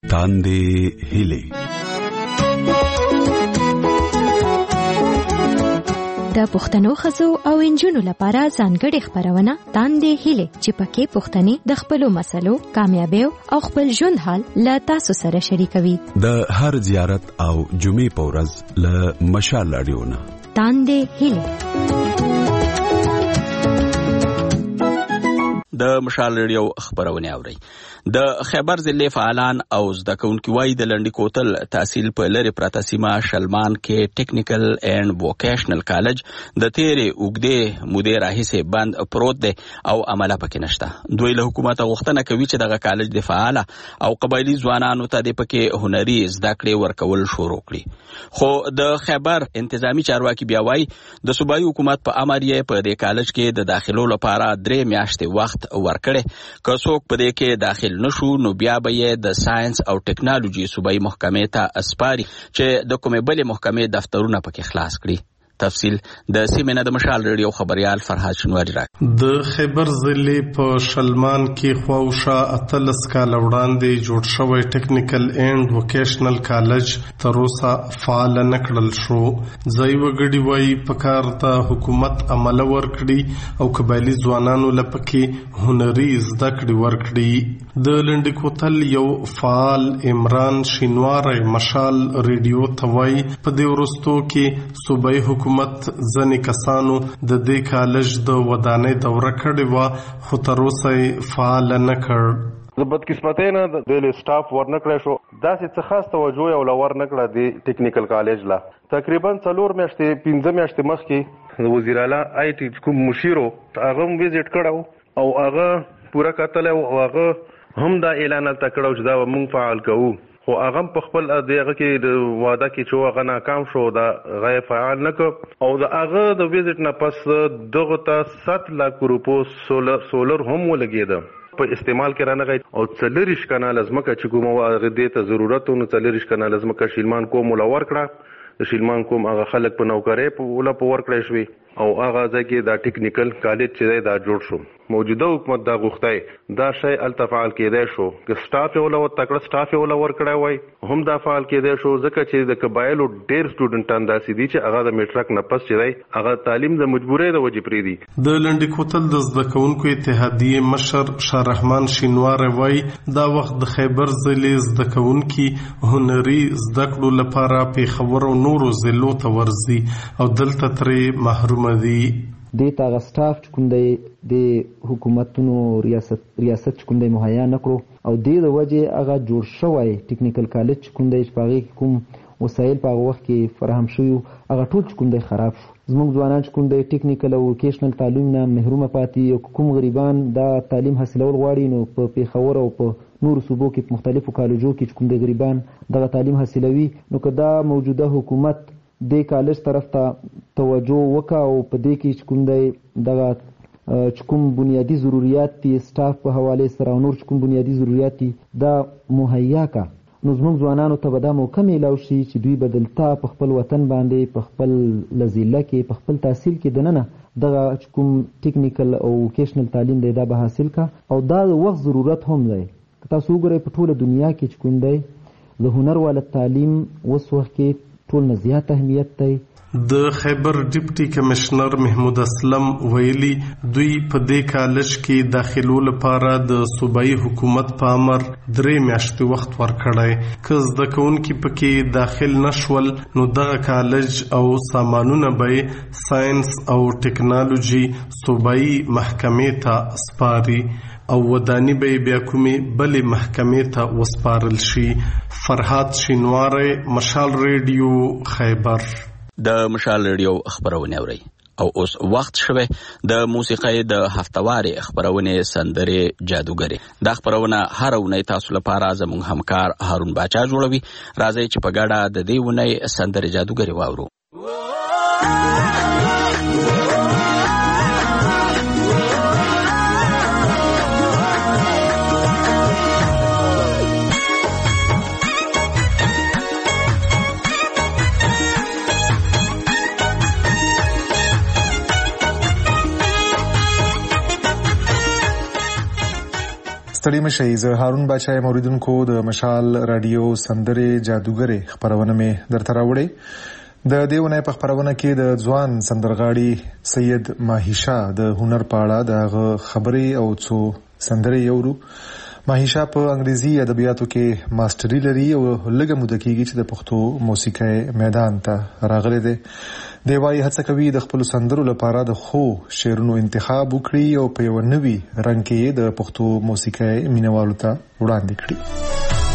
تاندې هیلې د پښتنو ښځو او انجونو لپاره ځانګړې خپرونه تاندې هیلې چې پکې پښتنې د خپلو مسلو کامیابیو او خپل ژوند حال له تاسو سره شریکوي. د هر زیارت او جمعې په ورځ له مشال رادیو نه تاندې هیلې. د مشال ریډیو خبرونه اوري. د خیبر ضلع فعالان او زده کوونکي وایي د لنډی کوتل تحصیل په لری پراته سیمه شلمان کې ټیکنیکل اینڈ ووکیشنل کالج د تیرې اوګدې مودې راهیسې بند پروت دی او عمله پکې نشته. دوی له حکومت غوښتنه کوي چې دغه کالج د فعال او قبایلی ځوانانو ته د پکې هنري زده کړې ورکول شروع کړي. خو د خیبر انتظامی چارواکي بیا وایي د صوبایي حکومت په امر یې په دې کالج کې د داخلو لپاره درې میاشتې وخت ورکړي. که څوک په دې کې داخل نشو نو بیا به یې د ساينس او ټیکنالوژي صوبایي محکمې ته اسپاري چې د کومې بلې محکمې دفترونه پکې خلاص کړي. تفصیل د سیمینه د مشال ریډیو خبريال فرهاد شنواری را. د خیبر ضلع په شلمان کې خواوشا اتلس کال وړاندې جوړ شوی ټیکنیکل اینڈ ووکیشنل کالج تر اوسه فعال نه کړل شو. ځای وګړي وایي پکار ته حکومت عمل ورکړي او قبایلی ځوانانو لپاره هنري زده کړې ورکړي. د لنډی کوتل یو فعال عمران شینواری مشال ریډیو ته وایي په دې وروستو کې صوبایي حکومت حکومت ځنې کسانو د دې کالج د ودانۍ دوره کړې وه خو تر اوسه یې فعال نه کړ. د بدقسمتۍ نه د دې سټاف ورنکړی شو. داسې څه خاص توجه یې ور نه کړه د ټیکنیکل کالج لا. تقریبا څلور میاشتې پنځه میاشتې مخکې د وزیر اعلی آی ټي کوم مشیر هغه هم ویزټ کړی او هغه پوره کتلی او هغه هم دا اعلان هلته کړی چې دا به موږ فعال کوو. خو هغه په خپل دغه کې د واده کې چې هغه ناکام شو دا غیر فعال نه کړ او د هغه د ویزټ نه پس دغه ته سات لاک روپو سولر سولر هم ولګېده په استعمال کې رانغی او څلریش کانال ازمکه چې کومه هغه دې ته ضرورت نو څلریش کانال ازمکه شیلمان کوم ولور کړه. د شیلمان کوم هغه خلک په نوکرۍ په ولا په ور کړی شوی او هغه ځکه دا ټیکنیکل کالج چې دا جوړ شو. موجوده حکومت دا غوښتای دا شی التفعال کېدای شو که سټاف یې ولا تکړه سټاف یې ولا ور کړی وای هم دا فعال کېدای شو ځکه چې د قبایلو ډېر سټوډنټان داسې دي چې هغه د میټرک نه پس چې دی هغه تعلیم د مجبورۍ د وجې پرېږدي. د لنډی کوتل د زده کوونکو اتحادیې مشر شاه رحمان شینواری وایي دا وخت د خیبر ضلع زده کوونکي هنري زده کړو لپاره پیښور او نورو ضلعو ته ورځي او دلته ترې محرومه دي. دې ته هغه سټاف چې کوم دی د حکومتونو ریاست ریاست چې کوم دی مهیا نه کړو او دې د وجې هغه جوړ شوی ټیکنیکل کالج چې کوم دی چې په هغې کې کوم وسایل په هغه وخت کې فراهم شوي هغه ټول چې کوم دی خراب شو. زموږ ځوانان چې کوم دی ټیکنیکل او ووکیشنل تعلیم نه محرومه پاتې او کوم غریبان دا تعلیم حاصلول غواړي نو په پیښور او په نورو صوبو کې په مختلفو کالجو کې چې کوم دی غریبان دغه تعلیم حاصلوي نو که دا موجوده حکومت د کالج طرف ته توجه وکړه او په دې کې چې کوم دی دغه چې کوم بنیادي ضرورت دي سټاف په حواله سره او نور چې کوم بنیادي ضرورت دي دا مهیا کا نو زموږ ځوانانو ته به دا موقع میلاو شي چې دوی به دلته په خپل وطن باندې په خپل لزیله کې په خپل تحصیل کې دننه دغه چې کوم ټیکنیکل او ووکیشنل تعلیم دی دا به حاصل کا او دا د وخت ضرورت هم دی. که تاسو وګورئ په ټوله دنیا کې چې کوم دی د هنر والا تعلیم اوس وخت کې ټول نه زیات اهمیت دی. د خیبر ډیپټي کمشنر محمود اسلم ویلي دوی په دې کالج کې داخلو لپاره د صوبایي حکومت په امر درې میاشتې وخت ورکړی. که زده کوونکي پکې داخل نشول نو دغه کالج او سامانونه به ساينس او ټیکنالوژي صوبایي محکمې ته سپاري او ودانی به بیا کومې بلې محکمې ته وسپارل شي. فرهاد شینواری مشال ریډیو خیبر. د مشال ریډیو خبرونه اوري او اوس وخت شوه د موسیقۍ د هفتواري خبرونه سندره جادوګری. دا خبرونه هر اونۍ تاسو لپاره زموږ همکار هارون باچا جوړوي. راځي چې په ګډه د دې اونۍ سندره جادوګری واورو. ستړي مشئ. زه هارون باچا موریدونکو د مشال رادیو سندره جادوګری خبرونه مې درته راوړې. د دې ونې په خبرونه کې د ځوان سندرغاړي سید ماهیشا د هنر په اړه د خبرې او څو سندرې یورو ماهیشا په انګریزي ادبیاتو کې ماستری لري او لږه موده کېږي چې د پښتو موسیقۍ میدان ته راغلی دی. دی وايي هڅه کوي د خپلو سندرو لپاره د ښو شعرونو انتخاب وکړي او په یوه نوي رنګ کې د پښتو موسیقۍ مینوالو ته وړاندې کړي.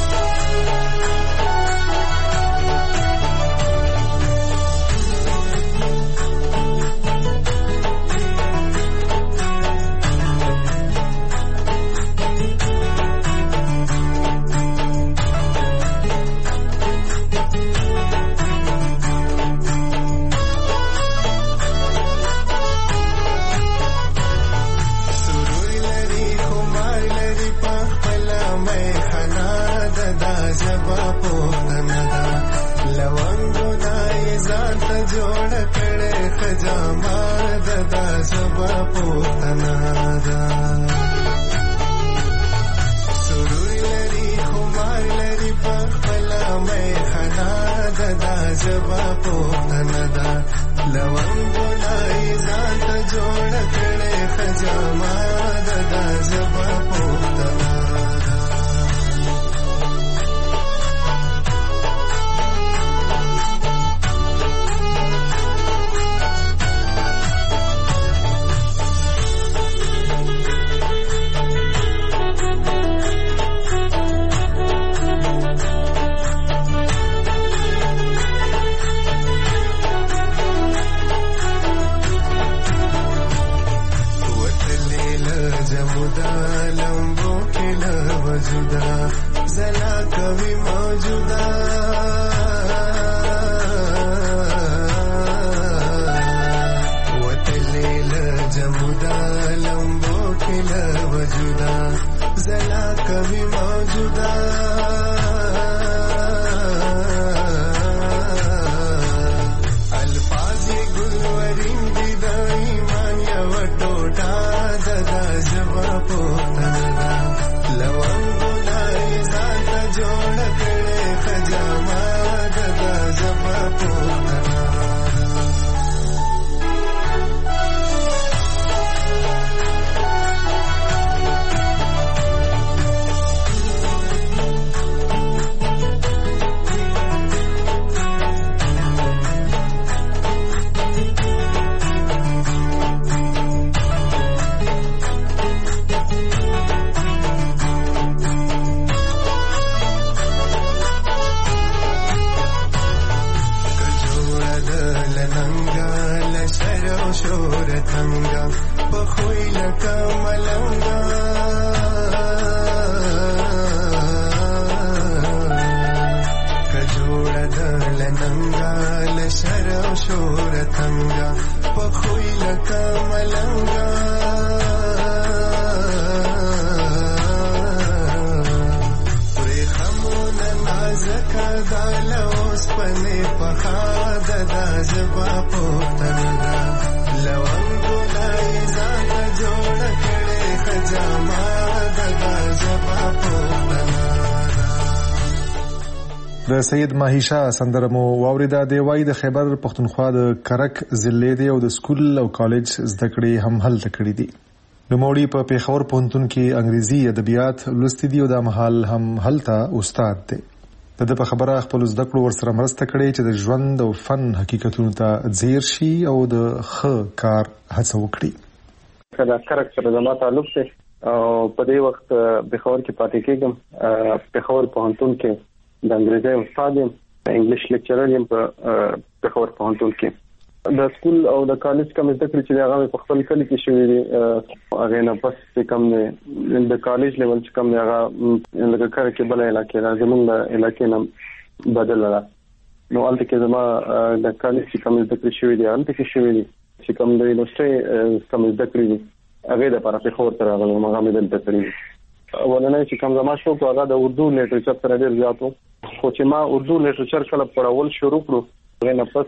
د سید ماهیشا سندره مو واوریده. دی وايي د خیبر پښتونخوا د کرک ضلع دی او د سکول او کالج زده کړې هم هلته کړې دي. نوموړي په پیښور پوهنتون کې انګریزي ادبیات لوستي دي او دا مهال هم هلته استاد دی. د ده په خبره خپل زده کړو ورسره مرسته کړې چې د ژوند او فن حقیقتونو ته ځیر شي او د ښه کار هڅه وکړي. د کرک سره زما تعلق دی او په دې وخت پیښور کې پاتې کېږم. پیښور پوهنتون کې د انګریزي استاد یم، انګلیش لیکچرر یم په پیښور پوهنتون کې. د سکول او د کالج کوم زده کړې چې هغه په خپل کلی کې شوې دي، هغه نه پس چې کوم نه د کالج لیول چې کوم نه هغه لکه کار کې بل علاقې را زمونږ د علاقې نه بدل را نو الته کې زما د کالج چې کوم زده کړې شوې دي الته کې شوې دي چې کوم د یونیورسيټي کوم زده کړې دي هغه د لپاره پیښور ته راغلم. هغه مې دلته کړی. ولنه چې کوم زما شو هغه د اردو لیټریچر سره ډېر زیاتو، خو چې ما اردو لیټریچر کله پڑھول شروع کړو غوښنه پس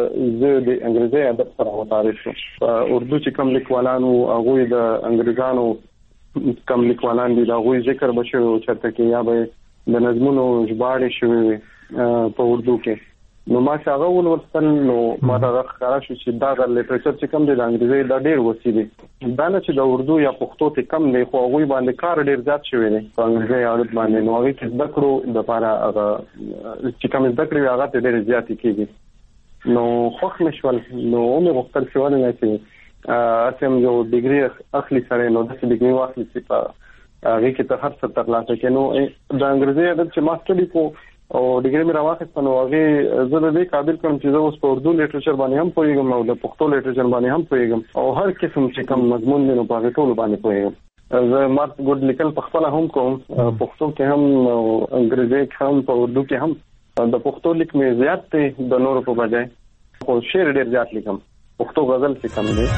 زه د انګریزي ادب سره متعارف شوم. اردو چې کوم لیکوالانو هغه د انګریزانو کوم لیکوالان دي دا غوي ذکر بشو چرته کې یا به د نظمونو ژباړې شوی په اردو کې نو ما چې هغه ولوستل نو ما دا ښکارا شو چې دا د لټریچر چې کم دی د انګریزي دا ډېر وسی دی دا نه چې د اردو یا پښتو ته کم دی خو هغه باندې کار ډېر زیات شوی دی په انګریزي عادت باندې نو هغه چې د کړو د لپاره هغه چې کوم د کړو هغه ته ډېر زیات کیږي نو خوښ مشول نو مې وختل شو نه چې اسم یو ډیګري اخلي سره نو د ډیګري واخلي چې په هغه کې ته هر څه ترلاسه کړي نو د انګریزي عادت چې ماستر دی کو او ډیګري مې راوخت نو هغه زه د دې قابل کوم چې زه اوس په اردو لټریچر باندې هم پوهیږم او د پښتو لټریچر باندې هم پوهیږم او هر قسم چې کوم مضمون دی نو په ټول باندې پوهیږم زه مارک ګډ لیکل په خپل هم کوم پښتو کې هم انګریزي کې هم په اردو کې هم د پښتو لیک مې زیات دی د نورو په بجای خو شعر ډېر زیات لیکم پښتو غزل څه کم دی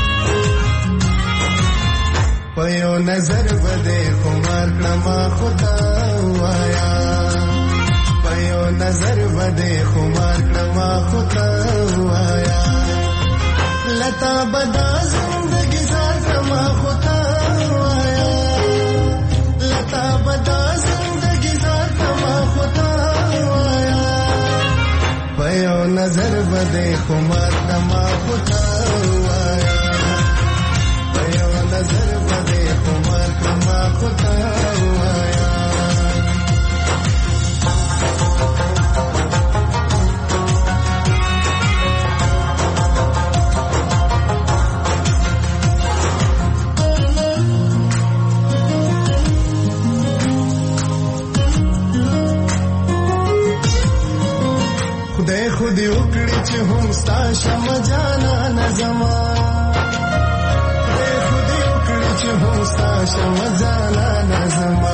پيو نظر بده خمار کما خدا وایا پيو نظر بده خمار کما خدا وایا لتا بدا زندگی زار کما خدا وایا لتا بدا زندگی زار کما خدا وایا پيو نظر بده خمار کما خدا وایا پيو نظر بده خمار کما خدا وایا خدای خود وکړي چې هم ستا شم جانا نظما خدای خود وکړي چې هم ستا شم جانا نظما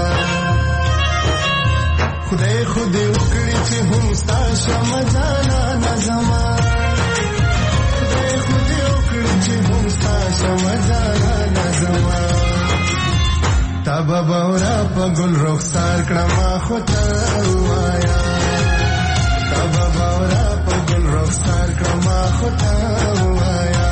خدای خود وکړي چې هم ستا شم جانا نظما خدای خود وکړي چې هم ستا شم جانا نظما تابا باورا په ګل رخسار کړما خدا وایا تابا باورا په ګل رخسار کړما خدا وایا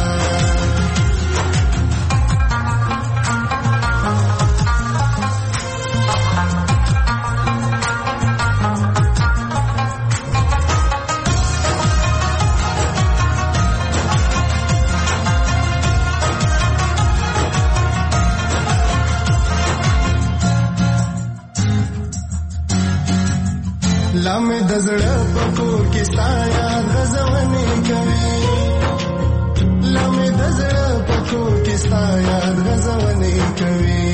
لامې د زړه په کور کې سایا غزونې کوي لامې د زړه په کور کې سایا غزونې کوي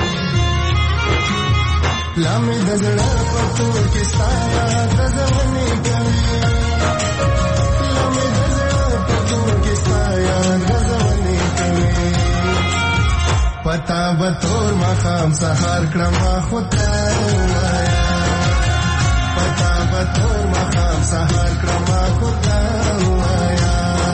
لامې د زړه په کور کې سایا غزونې کوي لامې د زړه په کور کې سایا غزونې کوي پتا به تور مخام سهار کړم خدا وایا پتا به تور مخام سهار کړم خدا وایا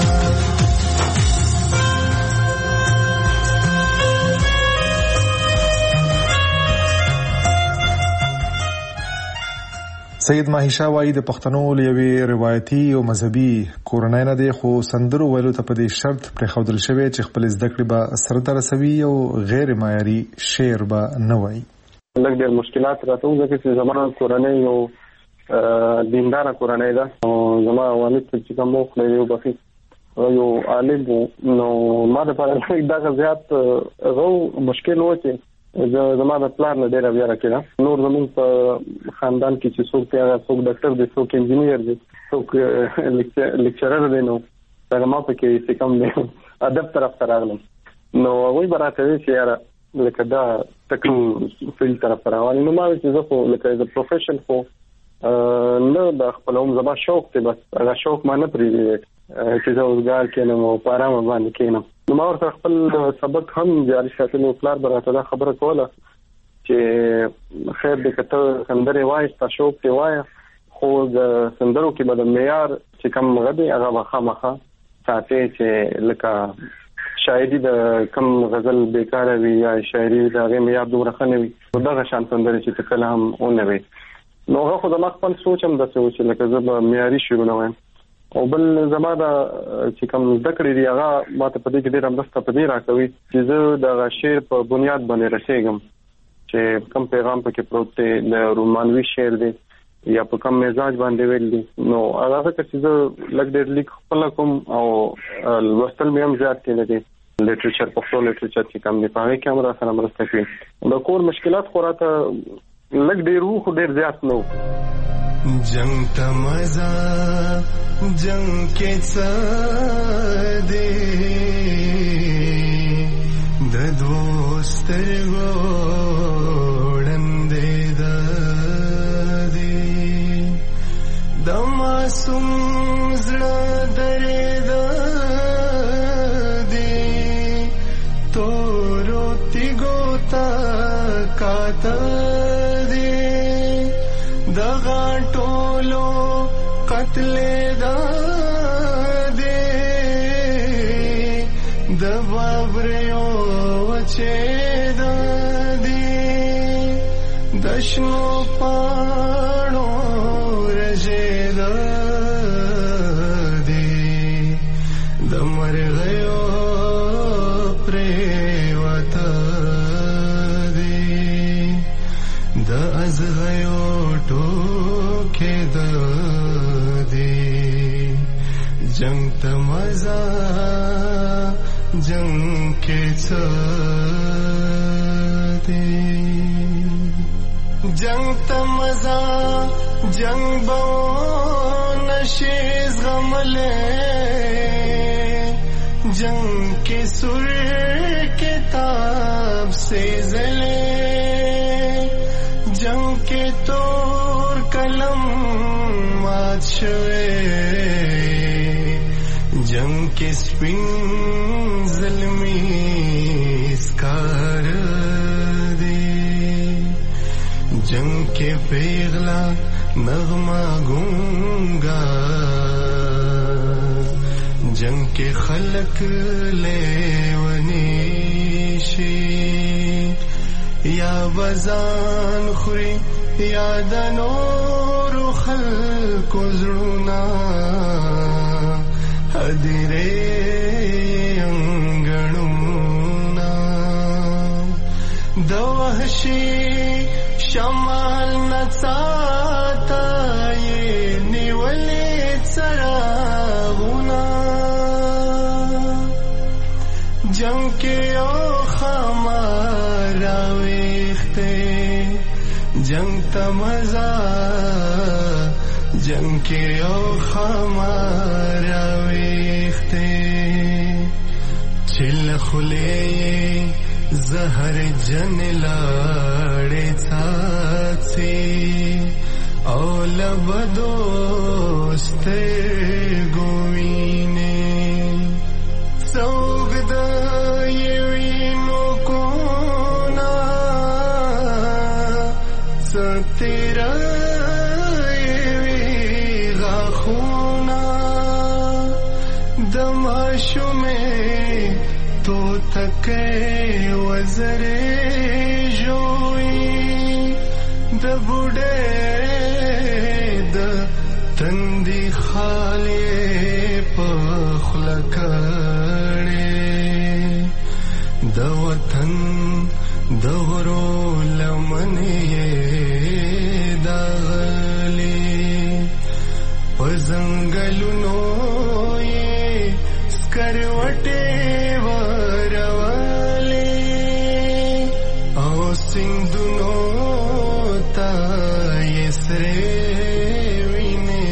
سید ماهیشا وایي د پښتنو لوي روایتي او مذهبي کورنۍ نه دی خو سندرو ویلو ته په دې شرط پر خوذل شوی چې خپل زده کړې به سره تر رسوي او غیر معیاري شعر به نه وایي لږ ډېر مشکلات راته ځکه چې زموږ کورنۍ یو دینداره کورنۍ ده او زما والد چې کوم وخت لري او بخي یو عالم نو ما د پاره دا زیات غو مشکل و چې زما د پلان نه ډیره بیا راکړه نور زموږ په خاندان کې چې څوک پیغه څوک ډاکټر دی څوک انجینیر دی څوک لیکچرر دی نو دا ما په کې څه کم دی ادب طرف ته راغلم نو وای براته چې یاره لکه دا تکو فیل طرف ته راغلی نو ما چې زه خو لکه د پروفیشن خو نه د خپل هم زما شوق دی بس هغه شوق ما نه پرېږدي چې زه اوسګار کېنم او په ارامه باندې کېنم نو ما ورته خپل سبق هم جاري ساتلو پلار به راته دا خبره کوله چې خیر دی که ته سندرې وایې ستا شوق دی وایه خو د سندرو کې به د معیار چې کم غدي هغه به خامخا ساتې چې لکه شاعري د کم غزل بیکاره وي یا شاعري د هغې معیار دومره ښه نه وي نو دغه شان سندرې چې ته کله هم ونه وي نو هغه خو زما خپل سوچ هم داسې و چې لکه زه به معیاري شعرونه وایم او بل زما د چې کوم زده کړې دي هغه ما ته په دې کې ډېره مرسته په دې راکوي چې زه د هغه شعر په بنیاد باندې رسېږم چې کوم پیغام پکې پروت دی د رومانوي شعر دی یا په کم مزاج باندې ویل دي نو هغه چې زه لږ ډېر لیک خپل کوم او لوستل مې هم زیات کړي دي لټریچر پښتو لټریچر چې کوم دی په هغه کې هم را سره مرسته کوي د کور مشکلات خو راته لږ ډېر وو خو ډېر زیات نه جنگ ته مزه جنگ کې څه دی د دوسترګو وړاندې ده دی د معصوم زړه درې ده دی تورو تیګو تا کاته دی د غاټولو قتل ده دی د بابریو وچه ده دی د شنو پاڼو رژه ده دی د مرغیو پریوته دی د ازغیو ټوکې ده دی جنگ ته مزه جنگ کې څه دی جنگ ته مزه جنگ به نشي زغملې جنگ کې سور کتاب سے زلے جنگ کے تور قلم مات شوے جنگ کے سپین ظلمی اسکار دے جنگ کے پیغلا نغمہ گونگا جنگ کے خلق لیونیشی یا بزان خوری یا دنور خلق زړونا هدیره انګړونا د وحشي شمال نڅاتا یې نیولې څراغونا جنگ کې او خمارا ویخته جنگ ته مزه جنگ کې او خمارا ویخته چل خلې زهر جن لاړې څاڅي او لبدوست ګوینه سوګد یوینو کونا ستیرا یوی غاخونا دماشومه تو تکه وزره جوئی د بوډه د تندي خاله په خلکړې د وطن د غرو لمنې دغلي په ځنګلونو یې سکروټې ورولې او سیندونو ته یې سرې وینې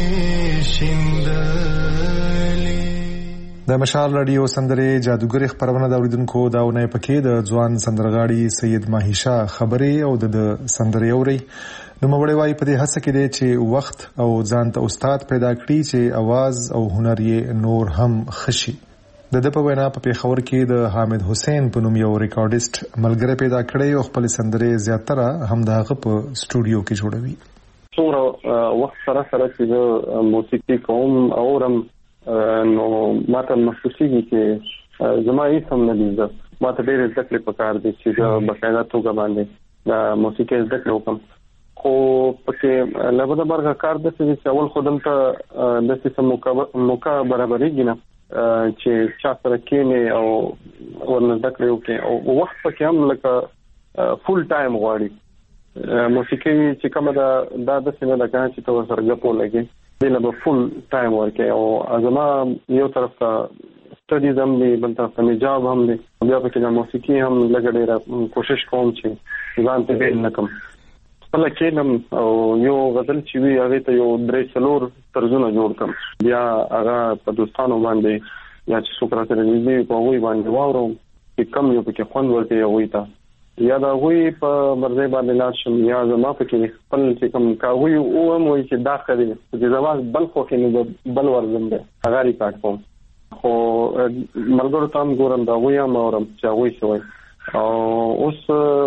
شیندلې. د مشال رادیو سندرې جادوګر خبرونه د اوریدونکو داونه پکې د ځوان سندرغاړي سید ماهیشا خبرې او د سندرې اوري نو مړی وای په دې هڅه کې دی چې وخت او ځان ته استاد پیدا کړي چې आवाज او هنر یې نور هم خشي. د د په وینا په پیښور کې د حامد حسین په نوم یو ریکارډیست ملګری پیدا کړی او خپل سندرې زیاتره هم دغه په سټوډیو کې جوړوي. څومره وخت سره سره چې موسیقي کوم اورم نو ماته محسوسیږي چې زما هیڅ هم نه دي زه ماته ډېر زده کړې پکار دي چې زه باقاعده توګه باندې د موسیقي زده کړې وکړم خو پکې لابد برګه کار داسې چې اول خو دلته داسې موقع برابرېږي نه چې چا سره کېنې او ورنه زده کړې وکړې او وخت پکې هم لکه فول ټایم غواړي موسیقي چې کومه دا دا د سینې د کار چې تو سره غپو لګي دله به فل ټایم ورکه او ازما یو طرف ته سټډیز هم دي بل طرف ته جاب هم دي بیا په کې د موسیقي هم لګړې کوشش کوم چې ځان ته به نکم خپل کېنم او یو غزل چې وی هغه ته یو درې څلور طرزونه جوړ کړم بیا هغه په دوستانو باندې یا چې څوک راته دې په وای باندې واورم چې کم یو پکې خوند ورته یوي تا یا دا وی په مرزه باندې لاړ شم یا زما پکې خپل چې کوم کاوی او هم وای چې داخلي چې زواز بل خو کې نه بل ورزم ده هغه ریکارډ کوم خو مرګور تام ګورم دا وی هم اورم چې وای شوی او اوس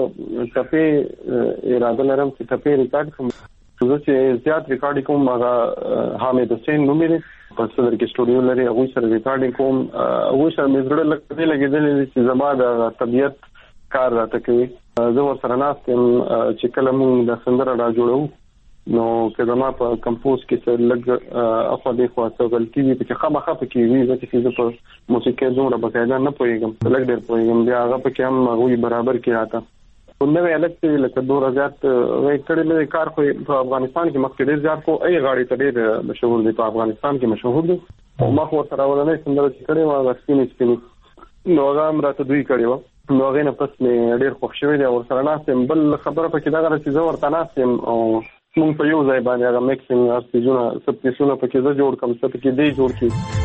ټپه اراده لرم چې ټپه ریکارډ کوم زه چې زیات ریکارډ کوم هغه حامد حسین نومې په صدر کې سټوډیو لري هغه سره ریکارډینګ کوم هغه سره مزړه لکه لګیدل چې زما د طبيعت کار راته کوي زه ور سره ناستم چې کله موږ د سندره را جوړو نو کله ما په کمپوز کې څه لګ اخو دې خو څه غلطي وي چې خامخا پکې وي چې زه په موسیقي زوړه بقاعده نه پوهیږم لګ ډېر پوهیږم بیا هغه پکې هم هغه برابر کې راته نو الګ لکه دوه هزار وای کړل کار خو په افغانستان کې مخکې ډېر ځار کو ای غاړي ته ډېر مشهور دي په افغانستان کې مشهور دي او ما خو سره ولنې سندره چې کړې و غسینې سپینې نو هغه هم راته دوی کړې و نو هغه نه پس مې ډېر خوښ شوی دی او سره ناسم بل خبره پکې دا غره چې زه ورته ناسم او موږ په یو ځای باندې هغه میکسینګ ارتجونه سبتیشونه پکې زه جوړ کوم څه پکې دی جوړ کی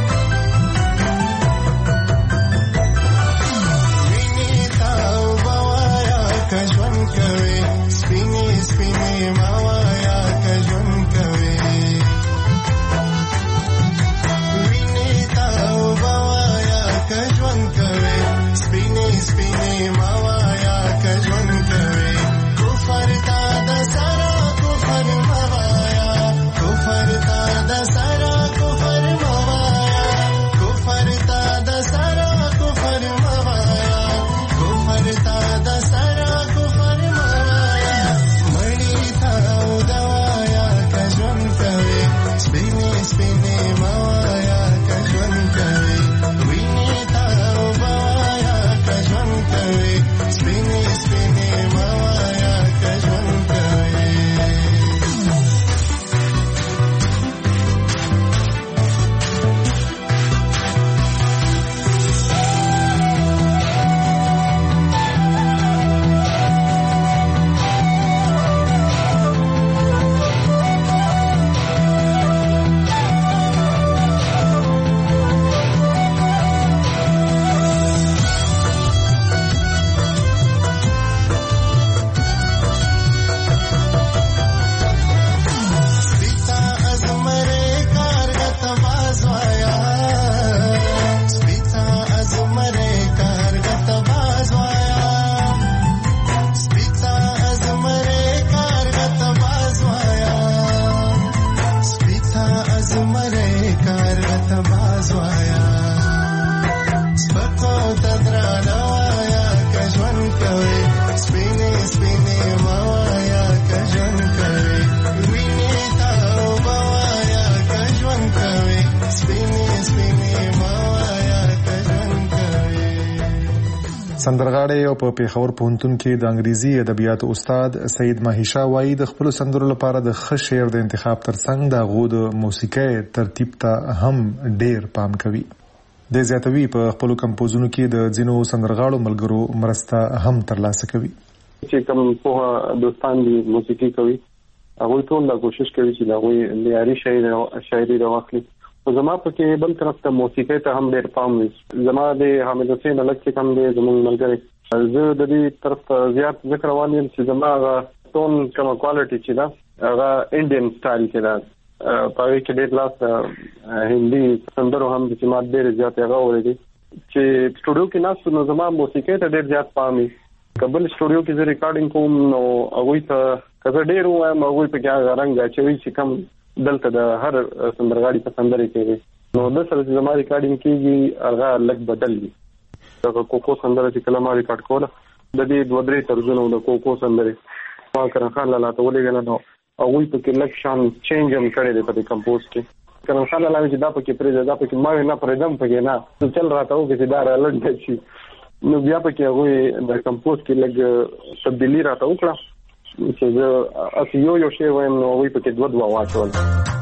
سندرغاړی او په پیښور پوهنتون کې د انګریزي ادبیاتو استاد سید ماهیشا وایي د خپل سندرو لپاره د ښه شعر د انتخاب ترڅنګ د هغو د موسیقۍ ترتیب ته هم ډېر پام کوي. د زیاتوي په خپل کمپوزونو کې د ځینو سندرغاړو ملګرو مرسته هم ترلاسه کوي. چې کوم په دوستان دي موسیقي کوي هغه ټول لا کوشش کوي چې دا وي معیاري شاعر شاعري راوخلي. زما په کې بل طرف ته موسیقي ته هم ډېر پام وي. زما د حامد حسین الګ چې کوم دی زموږ ملګری زه د دې طرف ته زیات ذکر روان یم چې زما هغه ټون کومه کوالټي چې دا هغه انډین سټایل کې دا په کې ډېر لاس هندي سندرو هم چې ما ډېر زیات هغه ورېدي چې سټوډیو کې ناس نو زما موسیقي ته ډېر زیات پام وي. کابل سټوډیو کې زه ریکارډینګ کوم نو هغه ته کله ډېر وایم هغه په کې رنګ اچوي چې کوم دلته د هر سندرغاړي په سندري کې نو د سره زما ریکارډینګ کېږي هغه لګ بدل وي. دا کوکو سندره چې کله ما ریکارډ کوله د دې دوه درې طرزونو د کوکو سندري ما کرن خان لاله ته ولېږل نو هغه په کې لګ شان چینج هم کړی دی په کمپوز کې. کرن خان لاله چې دا په کې پرې دا په کې ما نه پرېدم په کې نه چل راته و چې دا رالډ شي نو بیا په کې هغه د کمپوز کې لګ تبدیلی راته وکړه چې زه اصل یو یو شی وایم نو وی پکې دوه دوه واچول.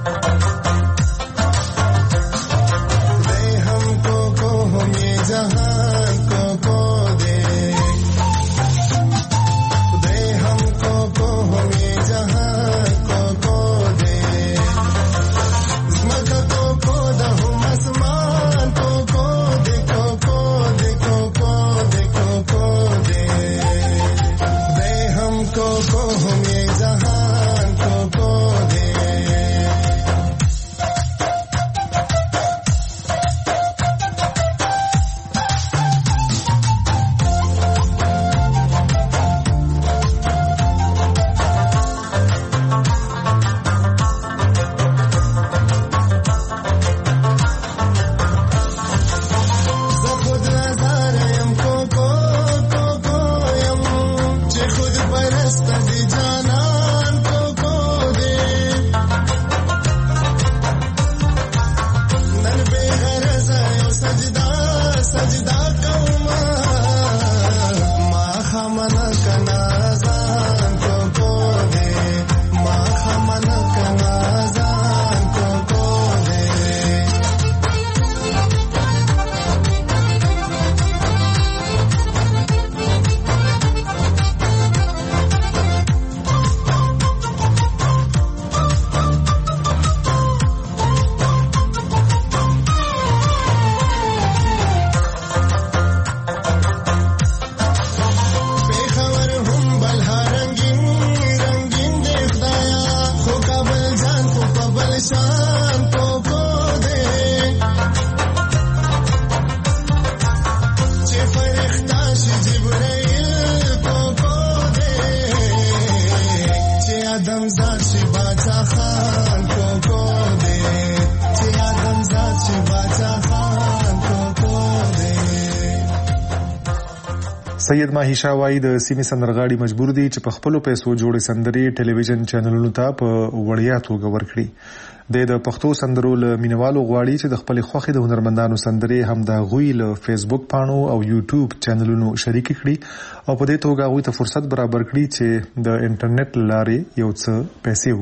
سید ماهی شاه وایي د سیمې سندرغاړي مجبور دي چې په خپلو پیسو جوړې سندرې ټلویزیون چینلونو ته په وړیا توګه ورکړي. د پښتو سندرو له مینوالو غواړي چې د خپلې خوښې د هنرمندانو سندرې هم د هغوی له فیسبوک پاڼو او یوټیوب چینلونو شریک کړي او په دې توګه هغوی ته فرصت برابر کړي چې د انټرنیټ لارې یو څه پیسې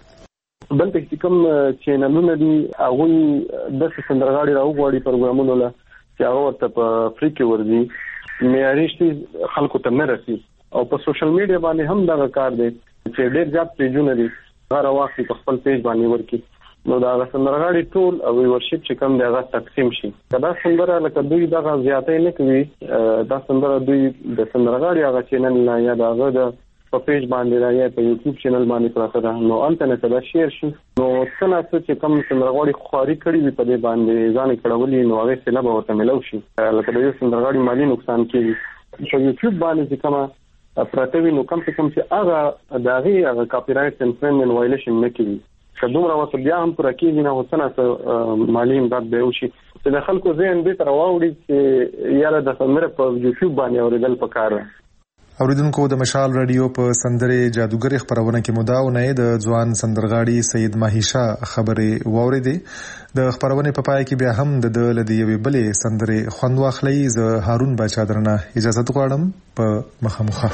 وګټي. بلته چې کوم چینلونه دي هغوی داسې سندرغاړي راوغواړي پروګرامونو له چې هغه ورته په فری کې ورځي معیاري شي خلکو ته نه رسي او په سوشل میډیا باندې هم دا کار دی چې ډېر زیات پیجونه دي هغه واخلي په خپل پیج باندې ورکي نو دا سندرغاړي ټول او ورشپ چې کوم دی هغه تقسیم شي. کدا سندره لکه دوی دا زیاتې نه کوي دا سندره دوی د سندرغاړي هغه چینل نه یا دا هغه د په پیج باندې را یا په یوټیوب چینل باندې پراته ده نو انټرنیټ ته شیر شي نو څنګه چې کوم سندرغاړي خواري کړی وي په دې باندې ځان کړولې نو هغه څه نه به ورته ملو شي لکه د یو سندرغاړي مالی نقصان کیږي. په یوټیوب باندې چې کومه پراته وي نو کم څه کم چې هغه داغي هغه کاپی رائټ انفرینجمنت وایلیشن نه کوي که دومره وته بیا هم پر کېږي نه څنګه مالی امداد به وشي چې د خلکو ذهن دې تر واوړي چې یاله د سندره په یوټیوب باندې اوریدل پکاره. اوریدونکو د مشال رادیو په سندرې جادوګر خبرونه کې مداونه د ځوان سندرغاړي سید ماهی شاه خبرې واوریدې. د خبرونه په پای کې بیا هم د لدی یوې بلې سندرې خوند واخلي. زه هارون باچا درنه اجازه غواړم په مخامخه.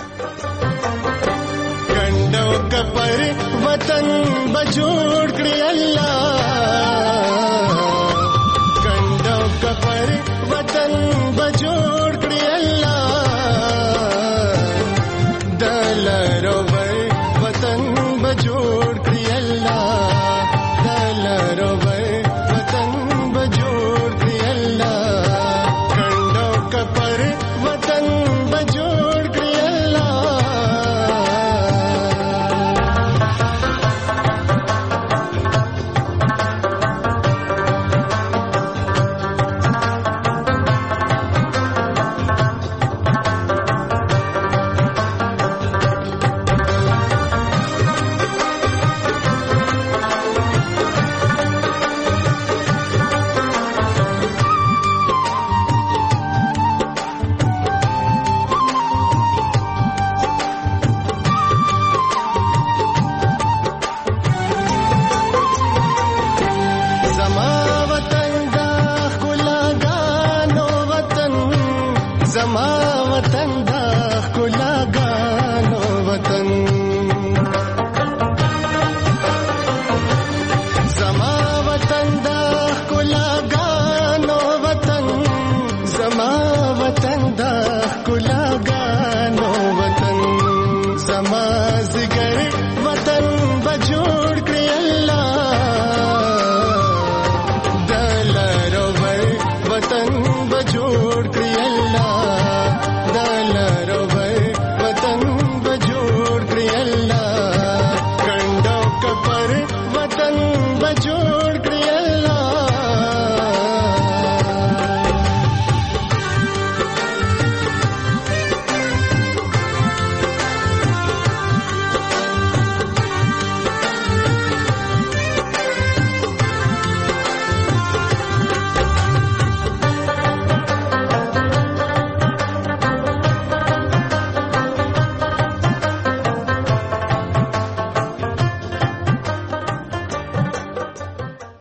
ګندو کپر وطن بجوړ کړی الله ګندو کپر وطن بجوړ کړی الله دلارو بر وطن بجوړ کړی الله دلارو بر وطن بجوړ کړی الله ګندو کپر وطن بجوړ کړی الله. بجو